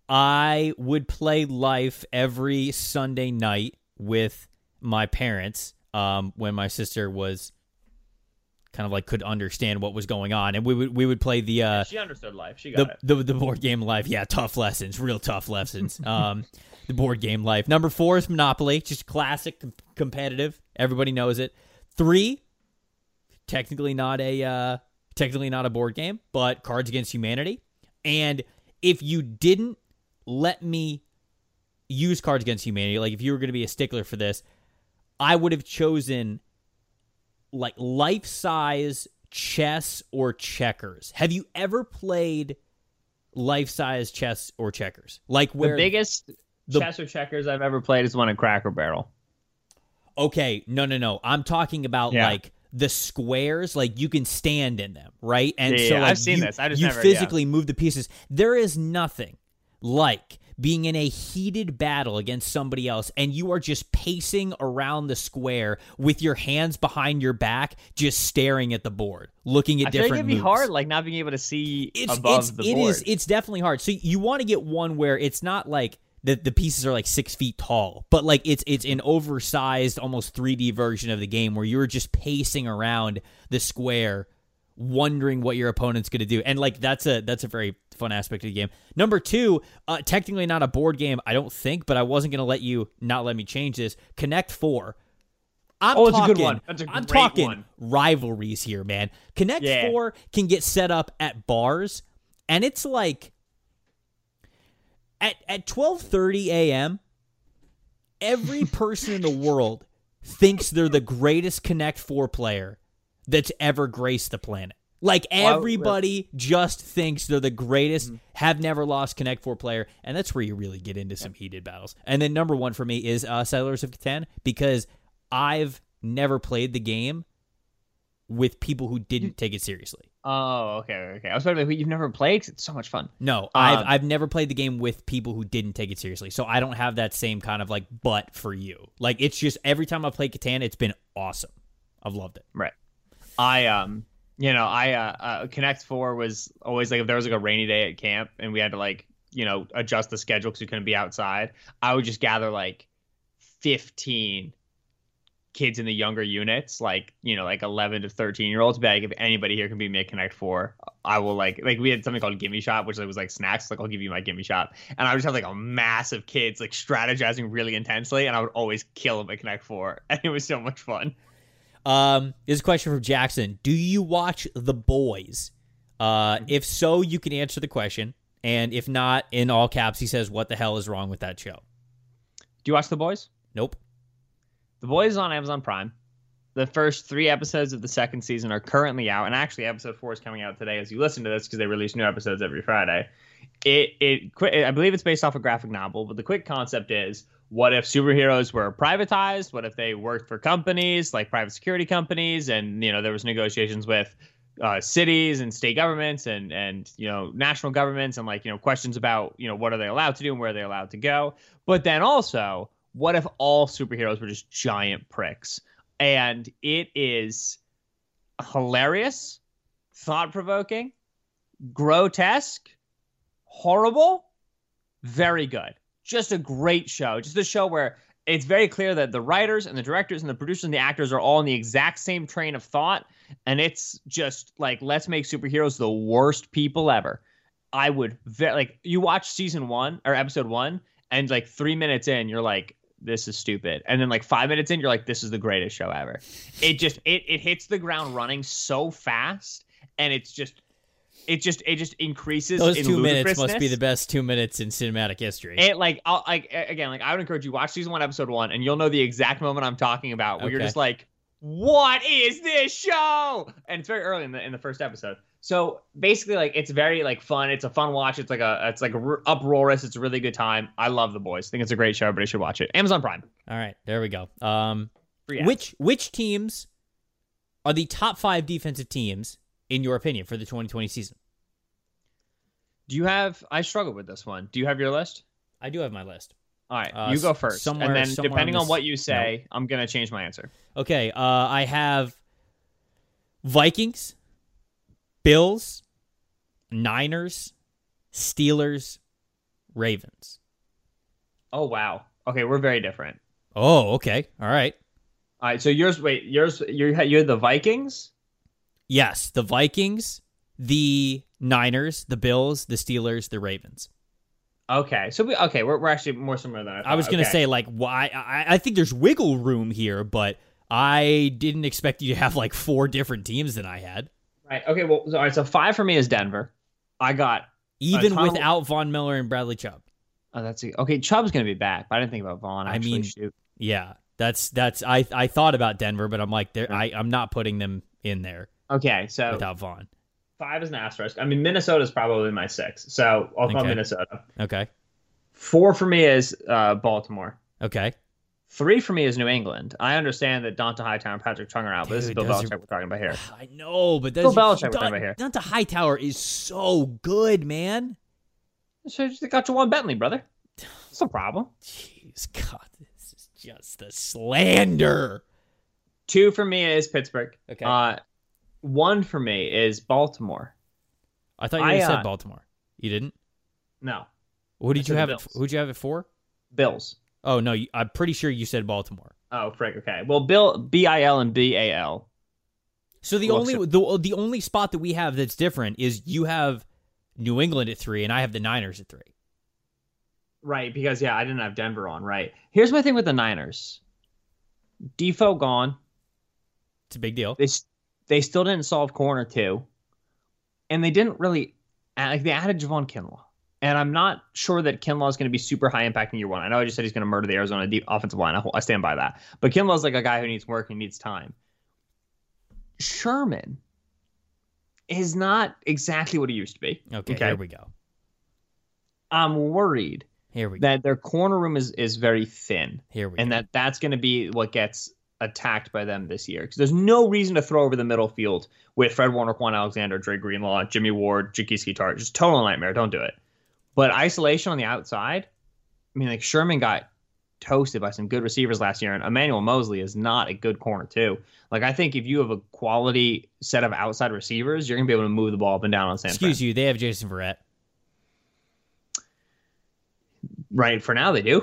I would play Life every Sunday night with my parents um, when my sister was kind of like could understand what was going on, and we would we would play the uh, She understood Life. She got the, it. the the board game Life. Yeah, tough lessons, real tough lessons. Um, the board game Life. Number four is Monopoly, just classic, com- competitive. Everybody knows it. Three, technically not a uh, technically not a board game, but Cards Against Humanity. And if you didn't let me use Cards Against Humanity, like if you were going to be a stickler for this, I would have chosen like life-size chess or checkers. Have you ever played life-size chess or checkers? Like where The biggest the- chess or checkers I've ever played is one at Cracker Barrel. Okay, no, no, no. I'm talking about Yeah. like the squares, like you can stand in them, right? And Yeah, so yeah, like, I've seen you, this. I just you never- physically move the pieces. There is nothing like being in a heated battle against somebody else and you are just pacing around the square with your hands behind your back, just staring at the board, looking at I feel different like it'd be moves. hard, like not being able to see It's above it's the it board. is it's definitely hard. So you want to get one where it's not like the the pieces are like six feet tall, but like it's it's an oversized, almost three D version of the game where you're just pacing around the square, wondering what your opponent's going to do, and like that's a that's a very fun aspect of the game. Number two, uh, technically not a board game, I don't think, but I wasn't going to let you not let me change this. Connect Four. I'm Oh, it's a talking, good one. That's a I'm great talking one. rivalries here, man. Connect Yeah. Four can get set up at bars, and it's like at at twelve thirty a.m. every person in the world thinks they're the greatest Connect Four player that's ever graced the planet. Like Well, everybody just thinks they're the greatest, have never lost Connect Four player, and that's where you really get into some heated battles. And then number one for me is uh, Settlers of Catan, because I've never played the game with people who didn't take it seriously. Oh, okay, okay. I was wondering, you've never played? 'Cause it's so much fun. No, Um, I've I've never played the game with people who didn't take it seriously, so I don't have that same kind of like but for you. Like it's just every time I play Catan, it's been awesome. I've loved it. Right. I um, you know, I uh, uh Connect Four was always like if there was like a rainy day at camp and we had to like you know adjust the schedule because we couldn't be outside. I would just gather like fifteen kids in the younger units, like you know, like eleven to thirteen year olds. Be like, if anybody here can be me at Connect Four, I will like like we had something called Gimme Shop, which was like snacks. Like I'll give you my Gimme Shop, and I would just have like a massive kids like strategizing really intensely, and I would always kill them at Connect Four, and it was so much fun. Um, this is a question from Jackson. Do you watch The Boys? Uh, if so, you can answer the question, and if not, in all caps, he says, "What the hell is wrong with that show?" Do you watch The Boys? Nope. The Boys is on Amazon Prime. The first three episodes of the second season are currently out, and actually, episode four is coming out today as you listen to this because they release new episodes every Friday. It it I believe it's based off a graphic novel, but the quick concept is: what if superheroes were privatized? What if they worked for companies like private security companies, and you know there was negotiations with uh, cities and state governments and and you know national governments, and like you know questions about you know what are they allowed to do and where are they allowed to go? But then also, what if all superheroes were just giant pricks? And it is hilarious, thought-provoking, grotesque, horrible, very good. Just a great show. Just a show where it's very clear that the writers and the directors and the producers and the actors are all in the exact same train of thought. And it's just like, let's make superheroes the worst people ever. I would, ve- like, you watch season one or episode one, and like three minutes in, you're like, this is stupid. And then like five minutes in, you're like, this is the greatest show ever. It just, it it hits the ground running so fast. And it's just, it just, it just increases. Those in two minutes must be ludicrousness. the best two minutes in cinematic history. It like, I'll, like again, like I would encourage you watch season one, episode one, and you'll know the exact moment I'm talking about where you're Okay. just like, what is this show? And it's very early in the in the first episode. So basically, like it's very like fun. It's a fun watch. It's like a it's like a r- uproarious. It's a really good time. I love The Boys. I think it's a great show. Everybody should watch it. Amazon Prime. All right, there we go. Um, Free ads. which which teams are the top five defensive teams in your opinion for the twenty twenty season? Do you have? I struggled with this one. Do you have your list? I do have my list. All right, Uh, you go s- first, somewhere- and then somewhere depending on on this- what you say, I'm gonna change my answer. Okay, uh, I have Vikings, Bills, Niners, Steelers, Ravens. Oh wow. Okay, we're very different. Oh, okay. All right. All right, so yours. Wait, yours. You're you're the Vikings. Yes, the Vikings, the Niners, the Bills, the Steelers, the Ravens. Okay, so we okay. We're we're actually more similar than I thought. I was going to Okay. say, like, why? I, I think there's wiggle room here, but I didn't expect you to have like four different teams than I had. Right. Okay. Well, all right. So five for me is Denver. I got. Even ton of- without Von Miller and Bradley Chubb. Oh, that's okay. Chubb's gonna be back, but I didn't think about Vaughn. I Actually, mean, shoot. Yeah, that's that's. I I thought about Denver, but I'm like, there. I I'm not putting them in there Okay. So without Vaughn. five is an asterisk. I mean, Minnesota's probably my six. So I'll call Okay. Minnesota. Okay. Four for me is uh, Baltimore. Okay. Three for me is New England. I understand that Donta Hightower and Patrick Chung are out, but this is Dude, Bill those Belichick are- we're talking about here. I know, but Bill that's Belichick we're talking about here. Donta Hightower is so good, man. So they got you one Bentley, brother. It's no problem. Jeez, God, this is just the slander. Two for me is Pittsburgh. Okay. Uh, one for me is Baltimore. I thought you I, already said uh, Baltimore. You didn't? No, Who I did said you the have? It, Bills. who'd you have it for? Bills. Oh no, you, I'm pretty sure you said Baltimore. Oh, frick. Okay. Well, Bill, B I L and B A L. So the Well, only so- the the only spot that we have that's different is you have New England at three, and I have the Niners at three. Right, because, yeah, I didn't have Denver on, right. Here's my thing with the Niners. Defoe gone. It's a big deal. They s- they still didn't solve corner two. And they didn't really, like, they added Javon Kinlaw. And I'm not sure that Kinlaw is going to be super high impact in year one. I know I just said he's going to murder the Arizona deep offensive line. I, I stand by that. But Kinlaw's like a guy who needs work and needs time. Sherman is not exactly what he used to be. Okay, Okay. here we go. I'm worried Here we go. that their corner room is, is very thin. Here we And go. that that's going to be what gets attacked by them this year because there's no reason to throw over the middle field with Fred Warner, Quan Alexander, Dre Greenlaw, Jimmy Ward, Jaquiski Tartt. Just total nightmare. Don't do it. But isolation on the outside, I mean, like Sherman got toasted by some good receivers last year, and Emmanuel Mosley is not a good corner too. Like I think if you have a quality set of outside receivers, you're gonna be able to move the ball up and down on San Fran. Excuse you, they have Jason Verrett. Right, for now they do.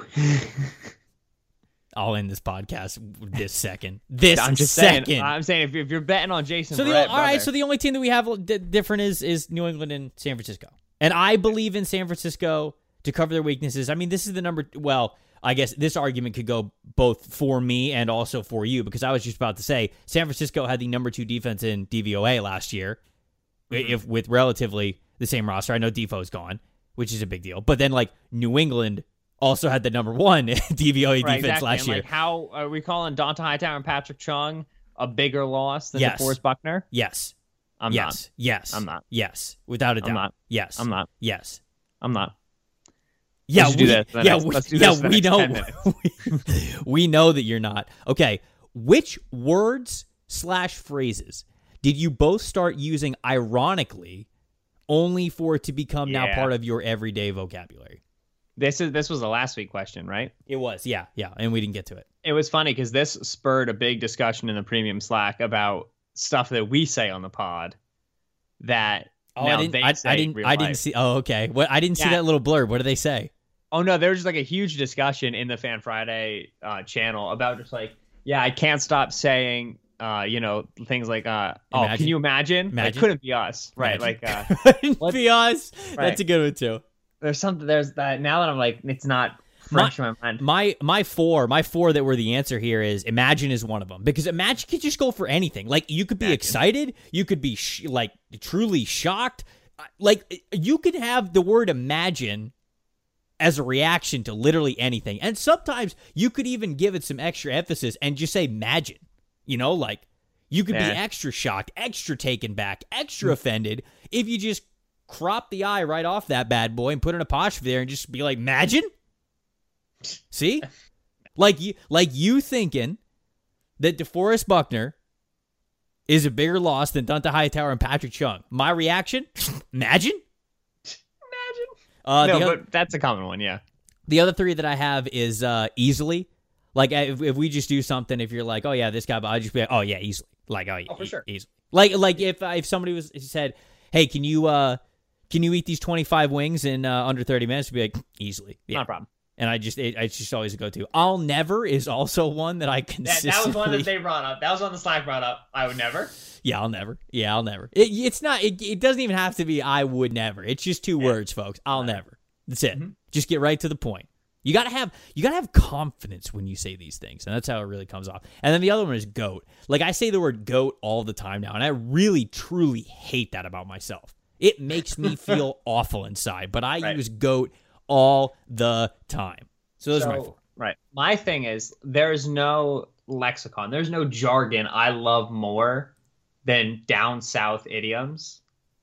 I'll end this podcast this second. This I'm just second. saying. I'm saying if, if you're betting on Jason so the, Verrett, all right, so the only team that we have d- different is is New England and San Francisco. And I believe in San Francisco to cover their weaknesses. I mean, this is the number, well, I guess this argument could go both for me and also for you, because I was just about to say San Francisco had the number two defense in D V O A last year, mm-hmm. if with relatively the same roster. I know Defoe's gone, which is a big deal. But then, like, New England also had the number one D V O A right, defense exactly. last and, year. Like, how are we calling Donta Hightower and Patrick Chung a bigger loss than yes. DeForest Buckner? Yes. I'm yes. not. Yes. I'm not. Yes. Without a doubt. I'm not. Yes. I'm not. Yes. I'm not. Yeah, Let's we, do that yeah, next, we, let's do yeah, this for the we next know. we, we know that you're not. Okay, which words slash phrases did you both start using ironically, only for it to become yeah. now part of your everyday vocabulary? This is this was a last week question, right? It was, yeah, yeah, and we didn't get to it. It was funny because this spurred a big discussion in the premium Slack about stuff that we say on the pod that. Oh, now I didn't. they I, say I didn't. real I didn't life. see. Oh, okay. What? I didn't see Yeah. that little blurb. What do they say? Oh no, there was just like a huge discussion in the Fan Friday uh, channel about just like, yeah, I can't stop saying, uh, you know, things like, uh, oh, Imagine. can you imagine? Imagine. It couldn't be us, right? Imagine. Like, uh, Couldn't what- be us. Right. That's a good one too. there's something. There's that now that I'm like, it's not fresh in my mind. My my four, my four that were the answer here is imagine is one of them, because imagine could just go for anything. Like you could be Imagine. excited, you could be sh- like truly shocked, like you could have the word imagine as a reaction to literally anything, and sometimes you could even give it some extra emphasis and just say imagine. You know, like you could Yeah. be extra shocked, extra taken back, extra offended if you just crop the I right off that bad boy and put an apostrophe there and just be like imagine. See, like you, like you thinking that DeForest Buckner is a bigger loss than Donta Hightower and Patrick Chung. My reaction: imagine, Imagine. Uh, no, the, but other, that's a common one. Yeah. the other three that I have is uh, easily. Like if, if we just do something, if you're like, oh yeah, this guy, but I just be like, oh yeah, easily. Like oh, Oh, for e- sure. easily. Like like if if somebody was said, hey, can you uh can you eat these twenty-five wings in uh, under thirty minutes? I'd be like easily, yeah. Not a problem. And I just, it, it's just always a go-to. I'll never is also one that I That, consistently. that was one that they brought up. That was one the Slack brought up. I would never. Yeah, I'll never. Yeah, I'll never. It, it's not. It, it doesn't even have to be. I would never. It's just two Yeah. words, folks. I'll never. That's it. Mhm. Just get right to the point. You gotta have. You gotta have confidence when you say these things, and that's how it really comes off. And then the other one is goat. Like I say the word goat all the time now, and I really, truly hate that about myself. It makes me feel awful inside, but I Right. use goat all the time. So those so, are my four. Right. My thing is there's no lexicon. There's no jargon I love more than down south idioms.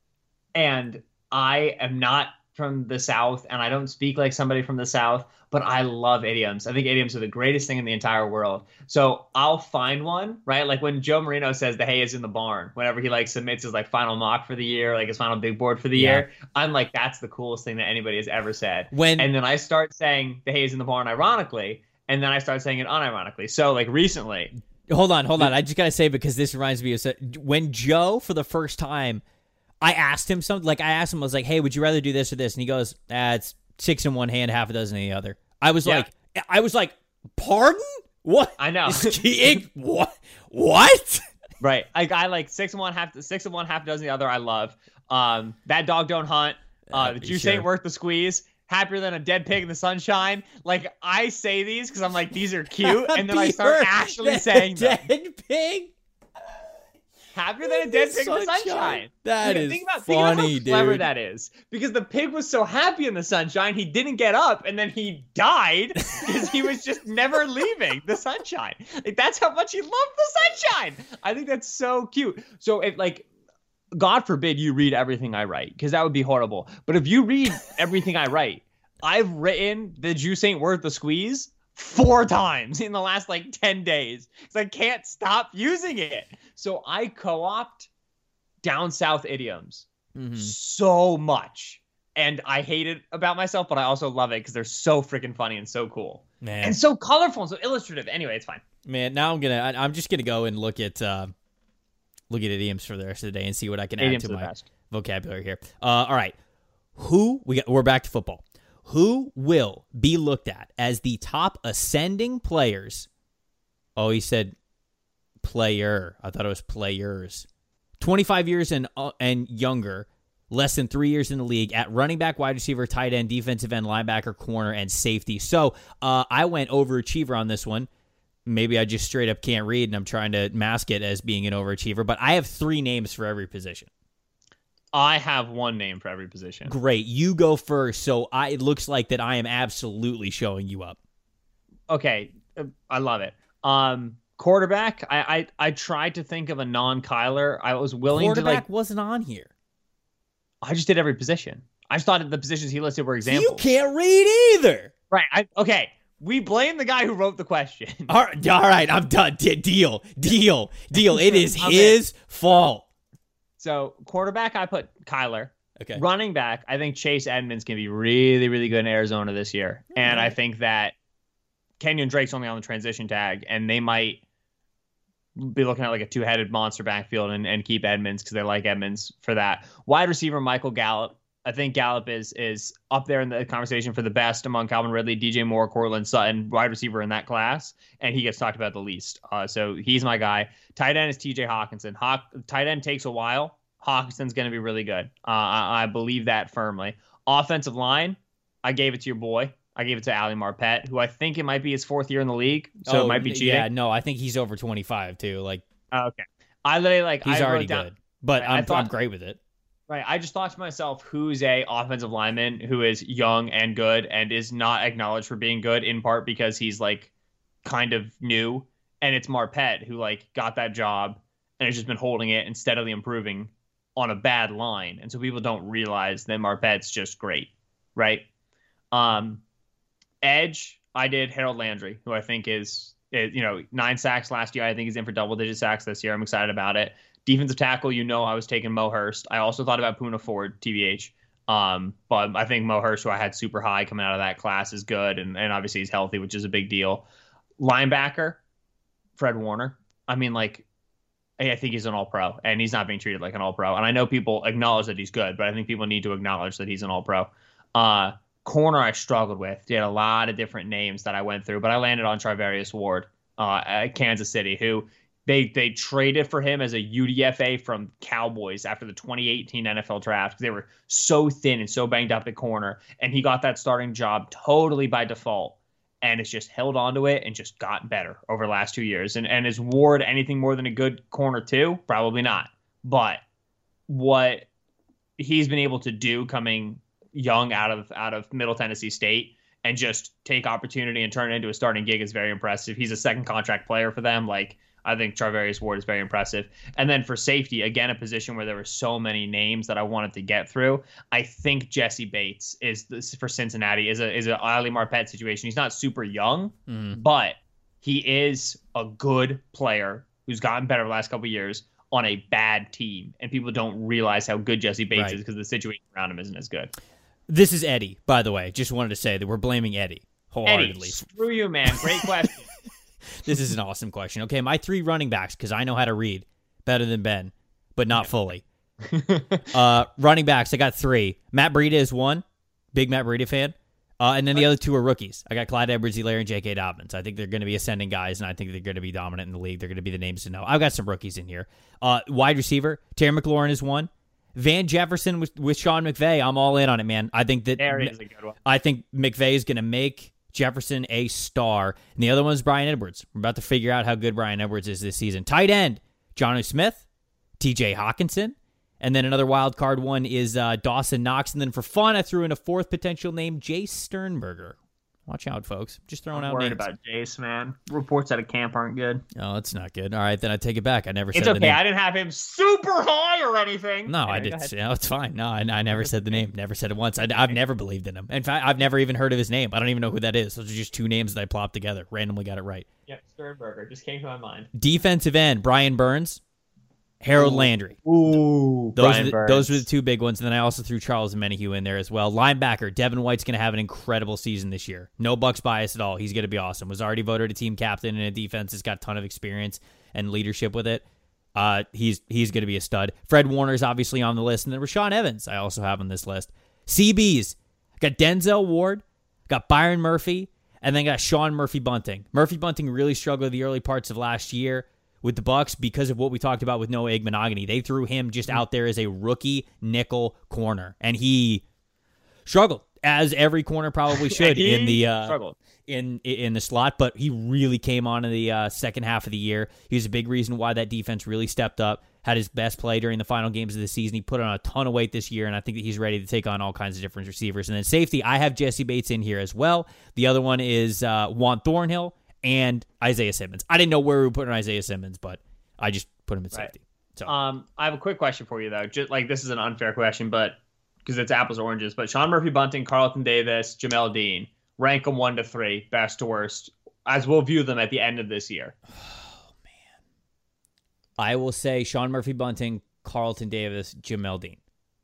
And I am not from the South and I don't speak like somebody from the South, but I love idioms. I think idioms are the greatest thing in the entire world. So I'll find one, right? Like when Joe Marino says the hay is in the barn, whenever he like submits his like final mock for the year, like his final big board for the Yeah. year, I'm like, that's the coolest thing that anybody has ever said. When And then I start saying the hay is in the barn ironically, and then I start saying it unironically. So like recently, Hold on, hold on. I just gotta say, because this reminds me of when Joe, for the first time, I asked him something. Like I asked him, I was like, "Hey, would you rather do this or this?" And he goes, "Ah, it's six in one hand, half a dozen in the other." I was Yeah. like, I was like, "Pardon? What? I know. what? What?" right? Like I like six and one, half six and one, half a dozen the other. I love. Um, that dog don't hunt. Uh, Uh, the juice sure. ain't worth the squeeze. Happier than a dead pig in the sunshine. Like I say these because I'm like these are cute, and then I start Beer, actually dead- saying them. dead pig. Happier than a dead pig in the Sunshine. sunshine. That Dude, is think about, think about funny, how clever dude. that is. Because the pig was so happy in the sunshine, he didn't get up, and then he died because he was just never leaving the sunshine. Like that's how much he loved the sunshine. I think that's so cute. So if like, God forbid you read everything I write, because that would be horrible. But if you read everything I write, I've written the juice ain't worth the squeeze four times in the last like ten days because I can't stop using it. So I co-opt down south idioms mm-hmm. so much. And I hate it about myself, but I also love it because they're so freaking funny and so cool. Man. And so colorful and so illustrative. Anyway, it's fine. Man, now I'm gonna I, I'm just gonna go and look at uh, look at idioms for the rest of the day and see what I can idioms add to my best. vocabulary here. Uh, all right. Who we got, we're back to football. Who will be looked at as the top ascending players? Oh, he said player. I thought it was players. twenty-five years and uh, and younger, less than three years in the league at running back, wide receiver, tight end, defensive end, linebacker, corner, and safety. So uh, I went overachiever on this one. Maybe I just straight up can't read and I'm trying to mask it as being an overachiever, but I have three names for every position. I have one name for every position. Great. You go first. So I, it looks like that I am absolutely showing you up. Okay. I love it. Um, quarterback. I, I, I tried to think of a non-Kyler. I was willing to like. Quarterback wasn't on here. I just did every position. I just thought the positions he listed were examples. You can't read either. Right. I, okay. We blame the guy who wrote the question. All right. All right. I'm done. D- deal. Deal. Deal. It is his fault. So, quarterback, I put Kyler. Okay. Running back, I think Chase Edmonds can be really, really good in Arizona this year. Mm-hmm. And I think that Kenyon Drake's only on the transition tag, and they might be looking at like a two-headed monster backfield and, and keep Edmonds because they like Edmonds for that. Wide receiver, Michael Gallup. I think Gallup is is up there in the conversation for the best among Calvin Ridley, D J Moore, Cortland Sutton, wide receiver in that class, and he gets talked about the least. Uh, so he's my guy. Tight end is T J Hawkinson. Hawk, tight end takes a while. Hawkinson's going to be really good. Uh, I, I believe that firmly. Offensive line, I gave it to your boy. I gave it to Ali Marpet, who I think it might be his fourth year in the league, so oh, it might be cheating. Yeah, no, I think he's over twenty-five too. Like, oh, okay, I literally like he's I already down, good, but right, I'm thought, I'm great with it. Right, I just thought to myself, who's a offensive lineman who is young and good and is not acknowledged for being good, in part because he's like kind of new, and it's Marpet who like got that job and has just been holding it and steadily improving on a bad line, and so people don't realize that Marpet's just great, right? Um, edge, I did Harold Landry, who I think is, is you know nine sacks last year. I think he's in for double digit sacks this year. I'm excited about it. Defensive tackle, you know, I was taking Mo Hurst. I also thought about Poona Ford, T B H. Um, but I think Mo Hurst, who I had super high coming out of that class, is good, and, and obviously he's healthy, which is a big deal. Linebacker, Fred Warner. I mean, like, I think he's an all-pro, and he's not being treated like an all-pro. And I know people acknowledge that he's good, but I think people need to acknowledge that he's an all-pro. Uh, corner, I struggled with. He had a lot of different names that I went through, but I landed on Trivarius Ward uh, at Kansas City, who they they traded for him as a U D F A from Cowboys after the twenty eighteen N F L draft because they were so thin and so banged up at corner, and he got that starting job totally by default. And it's just held on to it and just got better over the last two years. And and is Ward anything more than a good corner too? Probably not. But what he's been able to do coming young out of out of Middle Tennessee State and just take opportunity and turn it into a starting gig is very impressive. He's a second contract player for them. Like, I think Charvarius Ward is very impressive. And then for safety, again, a position where there were so many names that I wanted to get through. I think Jesse Bates is this, for Cincinnati is a is an Ali Marpet situation. He's not super young, mm. but he is a good player who's gotten better the last couple of years on a bad team. And people don't realize how good Jesse Bates right. is because the situation around him isn't as good. This is Eddie, by the way. Just wanted to say that we're blaming Eddie wholeheartedly. Eddie, screw you, man. Great question. This is an awesome question. Okay, my three running backs, because I know how to read better than Ben, but not fully. uh, running backs, I got three. Matt Breida is one. Big Matt Breida fan. Uh, and then the other two are rookies. I got Clyde Edwards-Helaire and J K. Dobbins. I think they're going to be ascending guys, and I think they're going to be dominant in the league. They're going to be the names to know. I've got some rookies in here. Uh, wide receiver, Terry McLaurin is one. Van Jefferson with, with Sean McVay. I'm all in on it, man. I think that there is a good one. I think McVay is going to make Jefferson a star. And the other one is Brian Edwards. We're about to figure out how good Brian Edwards is this season. Tight end, Jonnu Smith, T J Hawkinson. And then another wild card one is uh, Dawson Knox. And then for fun, I threw in a fourth potential name, Jace Sternberger. Watch out, folks. Just throwing I'm out worried names. about Jace, man. Reports out of camp aren't good. Oh, it's not good. All right, then I take it back. I never It's said okay. the name. I didn't have him super high or anything. No, Anyway, I go didn't. ahead. No, it's fine. No, I, I never said the name. Never said it once. I, I've never believed in him. In fact, I've never even heard of his name. I don't even know who that is. Those are just two names that I plopped together. Randomly got it right. Yep, Sternberger just came to my mind. Defensive end, Brian Burns, Harold Ooh. Landry. Ooh, Those Brian are the, Burns. those were the two big ones. And then I also threw Charles Menahue in there as well. Linebacker, Devin White's going to have an incredible season this year. No Bucks bias at all. He's going to be awesome. Was already voted a team captain in a defense. Has got a ton of experience and leadership with it. Uh, he's he's going to be a stud. Fred Warner's obviously on the list. And then Rashawn Evans, I also have on this list. C Bs, got Denzel Ward, got Byron Murphy, and then got Sean Murphy-Bunting. Murphy-Bunting really struggled the early parts of last year with the Bucks because of what we talked about with Noah Igbenogany. They threw him just out there as a rookie nickel corner, and he struggled, as every corner probably should He in the uh, struggled. in in the slot. But he really came on in the uh, second half of the year. He was a big reason why that defense really stepped up. Had his best play during the final games of the season. He put on a ton of weight this year, and I think that he's ready to take on all kinds of different receivers. And then safety, I have Jesse Bates in here as well. The other one is uh, Juan Thornhill and Isaiah Simmons. I didn't know where we would put on Isaiah Simmons, but I just put him at Right. safety. So Um, I have a quick question for you though. Just like this is an unfair question, but because it's apples or oranges. But Sean Murphy-Bunting, Carlton Davis, Jamel Dean, rank them one to three, best to worst, as we'll view them at the end of this year. I will say Sean Murphy-Bunting, Carlton Davis, Jamel Dean.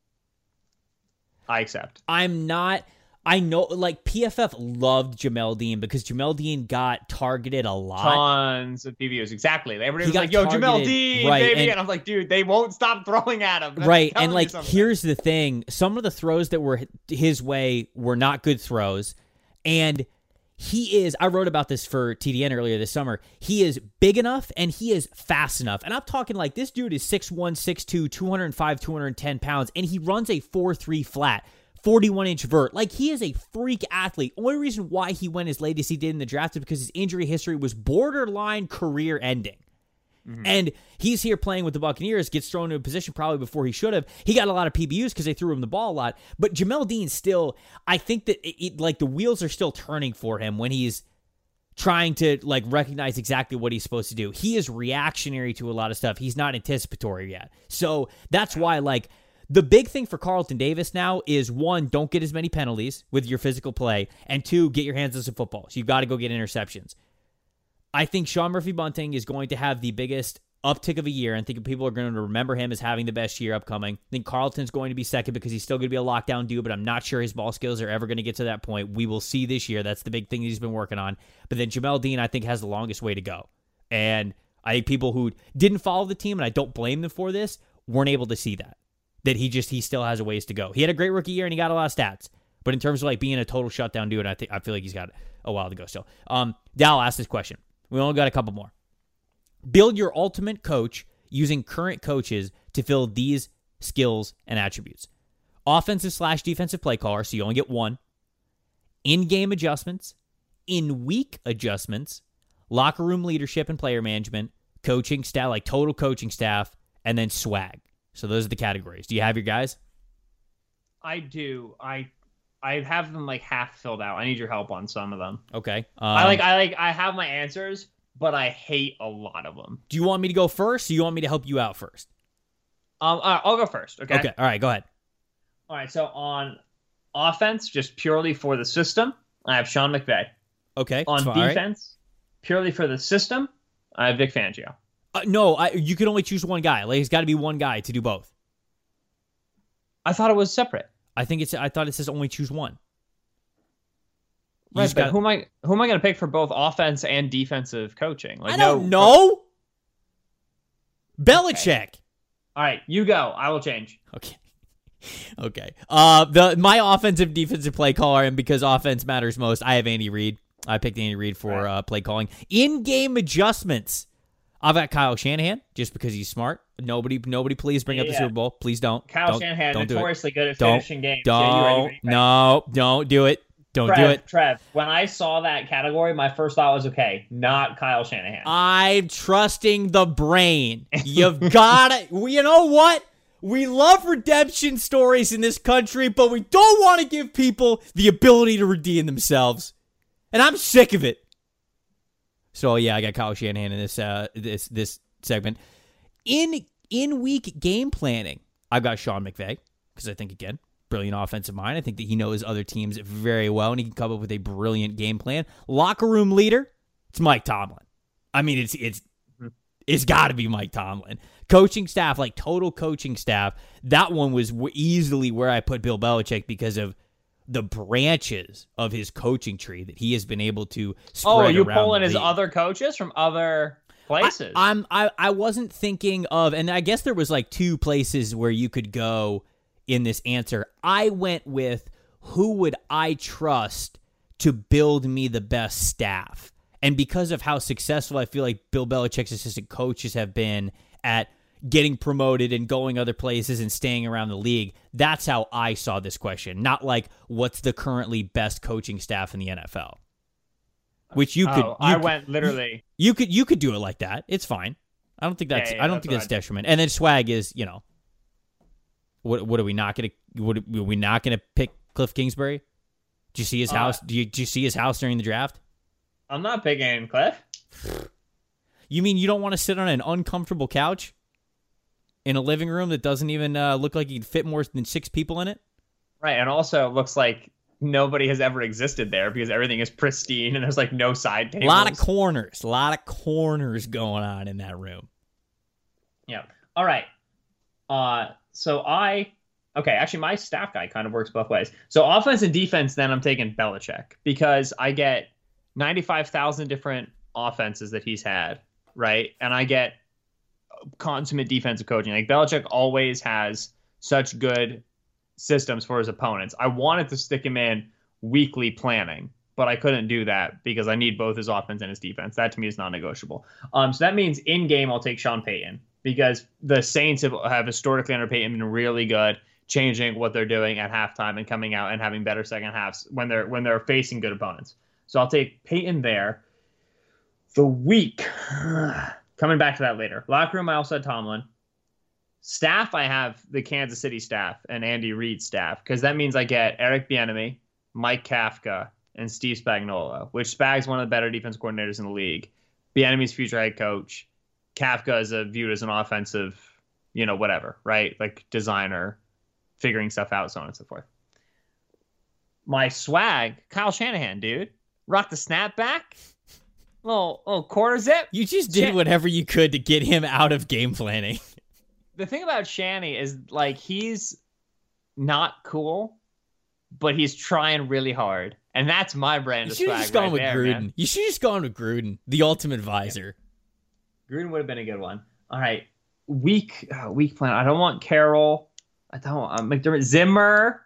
I accept. I'm not... I know, like, P F F loved Jamel Dean because Jamel Dean got targeted a lot. Tons of P V Os, exactly. Everybody He was got like, "Yo, Jamel targeted, Dean, right, baby," and- and, I'm like, "Dude, they won't stop throwing at him." That's Right, telling and you like, something. here's the thing. Some of the throws that were his way were not good throws, and he is, I wrote about this for T D N earlier this summer, he is big enough and he is fast enough. And I'm talking like, this dude is six one, six two, two oh five, two hundred ten pounds, and he runs a four three flat. forty-one inch vert. Like, he is a freak athlete. Only reason why he went as late as he did in the draft is because his injury history was borderline career ending. Mm-hmm. And he's here playing with the Buccaneers, gets thrown into a position probably before he should have. He got a lot of P B Us because they threw him the ball a lot. But Jamel Dean still, I think that it, it, like the wheels are still turning for him when he's trying to like recognize exactly what he's supposed to do. He is reactionary to a lot of stuff. He's not anticipatory yet. So that's why, like, the big thing for Carlton Davis now is, one, don't get as many penalties with your physical play, and two, get your hands on some football. So you've got to go get interceptions. I think Sean Murphy-Bunting is going to have the biggest uptick of a year, and I think people are going to remember him as having the best year upcoming. I think Carlton's going to be second because he's still going to be a lockdown dude, but I'm not sure his ball skills are ever going to get to that point. We will see this year. That's the big thing he's been working on. But then Jamel Dean, I think, has the longest way to go. And I think people who didn't follow the team, and I don't blame them for this, weren't able to see that. That he just, he still has a ways to go. He had a great rookie year and he got a lot of stats. But in terms of like being a total shutdown dude, I think I feel like he's got a while to go still. Um, Dal asked this question. We only got a couple more. Build your ultimate coach using current coaches to fill these skills and attributes. Offensive slash defensive play caller, so you only get one. In-game adjustments, in-week adjustments, locker room leadership and player management, coaching staff, like total coaching staff, and then swag. So those are the categories. Do you have your guys? I do. I I have them like half filled out. I need your help on some of them. Okay. Um, I like I like I have my answers, but I hate a lot of them. Do you want me to go first, or you want me to help you out first? Um, all right, I'll go first. Okay. Okay. All right. Go ahead. All right. So on offense, just purely for the system, I have Sean McVay. Okay. On fine. All right. defense, purely for the system, I have Vic Fangio. Uh, no, I, you can only choose one guy. Like, it's got to be one guy to do both. I thought it was separate. I think it's. I thought it says only choose one. You Right, just but gotta- who am I? Who am I going to pick for both offense and defensive coaching? Like, I no, don't know. Belichick. All right, you go. I will change. Okay. Okay. Uh, the my offensive defensive play caller, and because offense matters most, I have Andy Reid. I picked Andy Reid for Right. uh, play calling. In-game adjustments. I've got Kyle Shanahan just because he's smart. Nobody, nobody, please bring up the Yeah. Super Bowl. Please don't. Kyle don't, Shanahan, don't do it. notoriously good at Don't- finishing games. Yeah, you Don't. ready? No. Don't do it. Don't Trev, do it. Trev, when I saw that category, my first thought was, okay, not Kyle Shanahan. I'm trusting the brain. You've got to. You know what? We love redemption stories in this country, but we don't want to give people the ability to redeem themselves. And I'm sick of it. So, yeah, I got Kyle Shanahan in this uh, this this segment. In in-week game planning, I've got Sean McVay, because I think, again, brilliant offensive mind. I think that he knows other teams very well, and he can come up with a brilliant game plan. Locker room leader, it's Mike Tomlin. I mean, it's it's it's got to be Mike Tomlin. Coaching staff, like total coaching staff, that one was easily where I put Bill Belichick because of the branches of his coaching tree that he has been able to spread Oh, you around pulling the his league. other coaches from other places? I, I'm I I wasn't thinking of, and I guess there was like two places where you could go in this answer. I went with who would I trust to build me the best staff, and because of how successful I feel like Bill Belichick's assistant coaches have been at getting promoted and going other places and staying around the league, that's how I saw this question. Not like what's the currently best coaching staff in the N F L. Which you could. Oh, you I could, went literally. You could you could do it like that. It's fine. I don't think that's Yeah, yeah, I don't that's think what that's I did. detriment. And then swag is, you know, what what are we not gonna what are we not gonna pick Cliff Kingsbury? Did you see his Uh, house? Do you did you see his house during the draft? I'm not picking Cliff. You mean you don't want to sit on an uncomfortable couch in a living room that doesn't even uh, look like you can fit more than six people in it? Right, and also it looks like nobody has ever existed there because everything is pristine and there's like no side A tables. lot of corners, a lot of corners going on in that room. Yeah. All right. Uh, so I okay. Actually, my staff guy kind of works both ways. So offense and defense. Then I'm taking Belichick because I get ninety-five thousand different offenses that he's had, right? And I get consummate defensive coaching. Like Belichick always has such good systems for his opponents. I wanted to stick him in weekly planning, but I couldn't do that because I need both his offense and his defense. That to me is non-negotiable. Um, so that means in game I'll take Sean Payton because the Saints have, have historically under Payton been really good changing what they're doing at halftime and coming out and having better second halves when they're when they're facing good opponents. So I'll take Payton there. The week, coming back to that later. Locker room, I also had Tomlin. Staff, I have the Kansas City staff and Andy Reid staff because that means I get Eric Bieniemy, Mike Kafka, and Steve Spagnuolo, which Spag's one of the better defense coordinators in the league. Bieniemy's future head coach. Kafka is a, viewed as an offensive, you know, whatever, right? Like designer, figuring stuff out, so on and so forth. My swag, Kyle Shanahan, dude. Rock the snapback. Little, little quarter zip. You just did Shan- whatever you could to get him out of game planning. The thing about Shanny is like he's not cool, but he's trying really hard, and that's my brand You of should have swag just gone right with there, Gruden. man. You should have just gone with Gruden, the ultimate advisor. Gruden would have been a good one. All right, week uh, week plan. I don't want Carroll. I don't want uh, McDermott. Zimmer,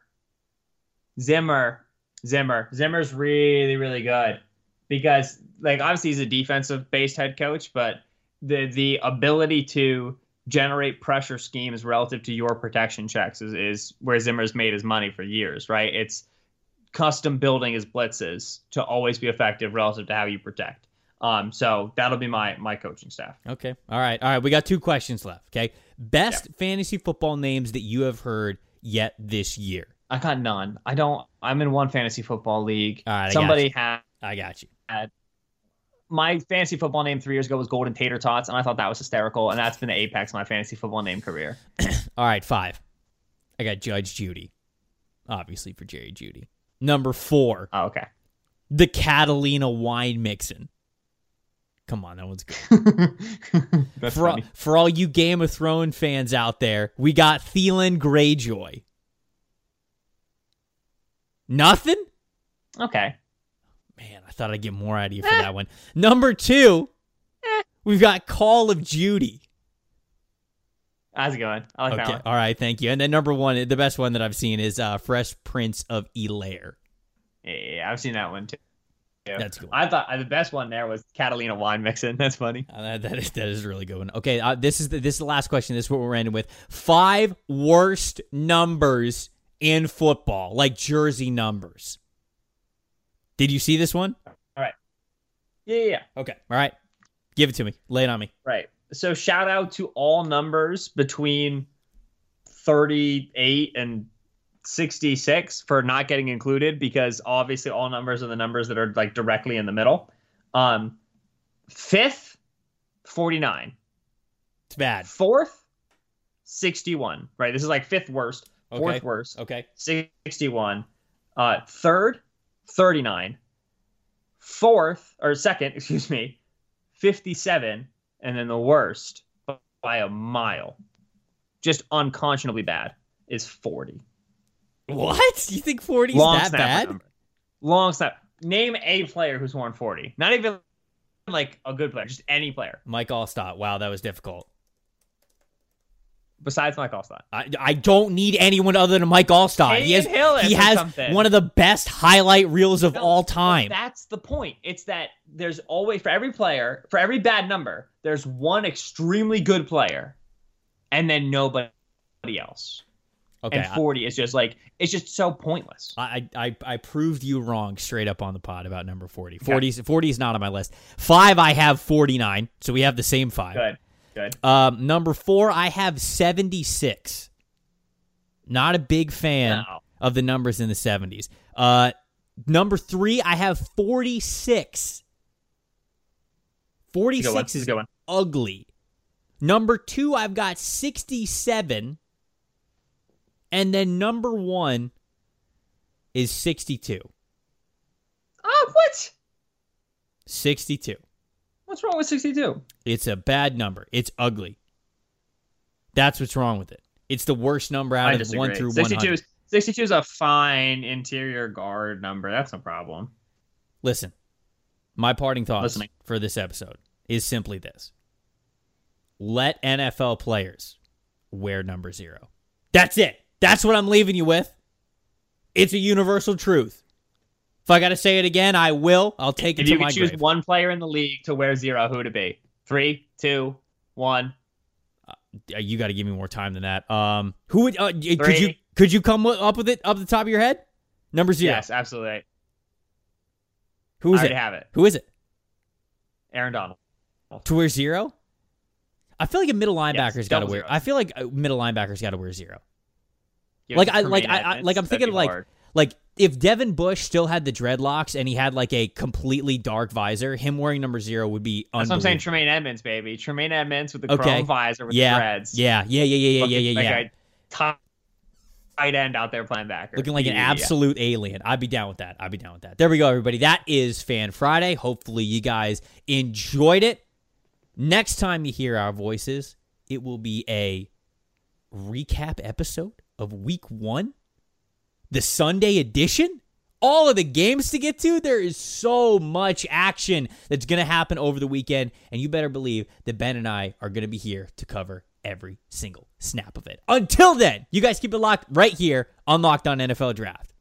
Zimmer, Zimmer. Zimmer's really really good because like obviously he's a defensive based head coach, but the the ability to generate pressure schemes relative to your protection checks is, is where Zimmer's made his money for years, right? It's custom building his blitzes to always be effective relative to how you protect. Um, so that'll be my my coaching staff. Okay. All right. All right. We got two questions left. Okay. Best fantasy football names that you have heard yet this year. I got none. I don't. I'm in one fantasy football league. All right, I Somebody got had I got you. had my fantasy football name three years ago was Golden Tater Tots, and I thought that was hysterical. And that's been the apex of my fantasy football name career. All right. Five. I got Judge Judy. Obviously for Jerry Judy. Number four. Oh, okay. The Catalina Wine Mixin. Come on, that one's good. That's for, all, funny. for all you Game of Thrones fans out there, we got Thielen Greyjoy. Nothing? Okay. Man, I thought I'd get more out of you for that one. Number two, we've got Call of Duty. How's it going? I like Okay, that one. all right, thank you. And then number one, the best one that I've seen is uh, Fresh Prince of Bel-Air. Yeah, yeah, yeah, I've seen that one too. That's cool. I thought uh, the best one there was Catalina wine mixing. That's funny. Uh, that, that is that is a really good one. Okay, uh, this is the, this is the last question. This is what we're ending with. Five worst numbers in football, like jersey numbers. Did you see this one? All right. Yeah, yeah, yeah. Okay, all right. Give it to me. Lay it on me. Right. So shout out to all numbers between thirty-eight and sixty-six for not getting included because obviously all numbers are the numbers that are like directly in the middle. Um, fifth, forty-nine. It's bad. Fourth, sixty-one. Right. This is like fifth worst. Fourth Okay. worst. Okay. sixty-one. Uh, third, thirty-nine. Fourth, or second, excuse me, fifty-seven. And then the worst by a mile, just unconscionably bad, is forty. What? You think forty is Long that snapper bad? number. Long snap. Name a player who's worn forty. Not even like a good player, just any player. Mike Allstott. Wow, that was difficult. Besides Mike Allstott. I, I don't need anyone other than Mike Allstott. He has, Hayden Hillis he or has something. one of the best highlight reels of No, all but time. That's the point. It's that there's always, for every player, for every bad number, there's one extremely good player, and then nobody else. Okay, And forty is just like, it's just so pointless. I, I I proved you wrong straight up on the pod about number forty. forty, forty is not on my list. Five, I have forty-nine, so we have the same five. Good, good. Um, number four, I have seventy-six. Not a big fan No. of the numbers in the seventies. Uh, number three, I have forty-six. forty-six That's a is good one. ugly. Number two, I've got sixty-seven. And then number one is sixty-two. Oh, what? sixty-two. What's wrong with sixty-two? It's a bad number. It's ugly. That's what's wrong with it. It's the worst number out I of disagree. one through sixty-two one hundred. is, sixty-two is a fine interior guard number. That's no problem. Listen, my parting thoughts Listening. for this episode is simply this. Let N F L players wear number zero. That's it. That's what I'm leaving you with. It's a universal truth. If I got to say it again, I will. I'll take it If to you my could choose grave. one player in the league to wear zero, who would it be? Three, two, one. Uh, You got to give me more time than that. Um, who would uh, y- could Three. you could you come wi- up with it up the top of your head? Number zero. Yes, absolutely. Who is I it? already have it. Who is it? Aaron Donald. To wear zero? I feel like a middle linebacker's got to double wear. zero. I feel like a middle linebacker's got to wear zero. Give Like it I to like Tremaine I, I Edmonds. like I'm That'd thinking be like hard. like if Devin Bush still had the dreadlocks and he had like a completely dark visor, him wearing number zero would be That's what I'm saying. unbelievable. Tremaine Edmonds, baby. Tremaine Edmonds with the Okay. chrome visor with yeah, the dreads. yeah, yeah, yeah, yeah, yeah, Looking yeah, yeah, like yeah. a top tight end out there playing backer. Looking like an Yeah, yeah, yeah. absolute alien. I'd be down with that. I'd be down with that. There we go, everybody. That is Fan Friday. Hopefully you guys enjoyed it. Next time you hear our voices, it will be a recap episode of week one, the Sunday edition. All of the games to get to. There is so much action that's going to happen over the weekend, and you better believe that Ben and I are going to be here to cover every single snap of it. Until then, you guys keep it locked right here on Locked On N F L Draft.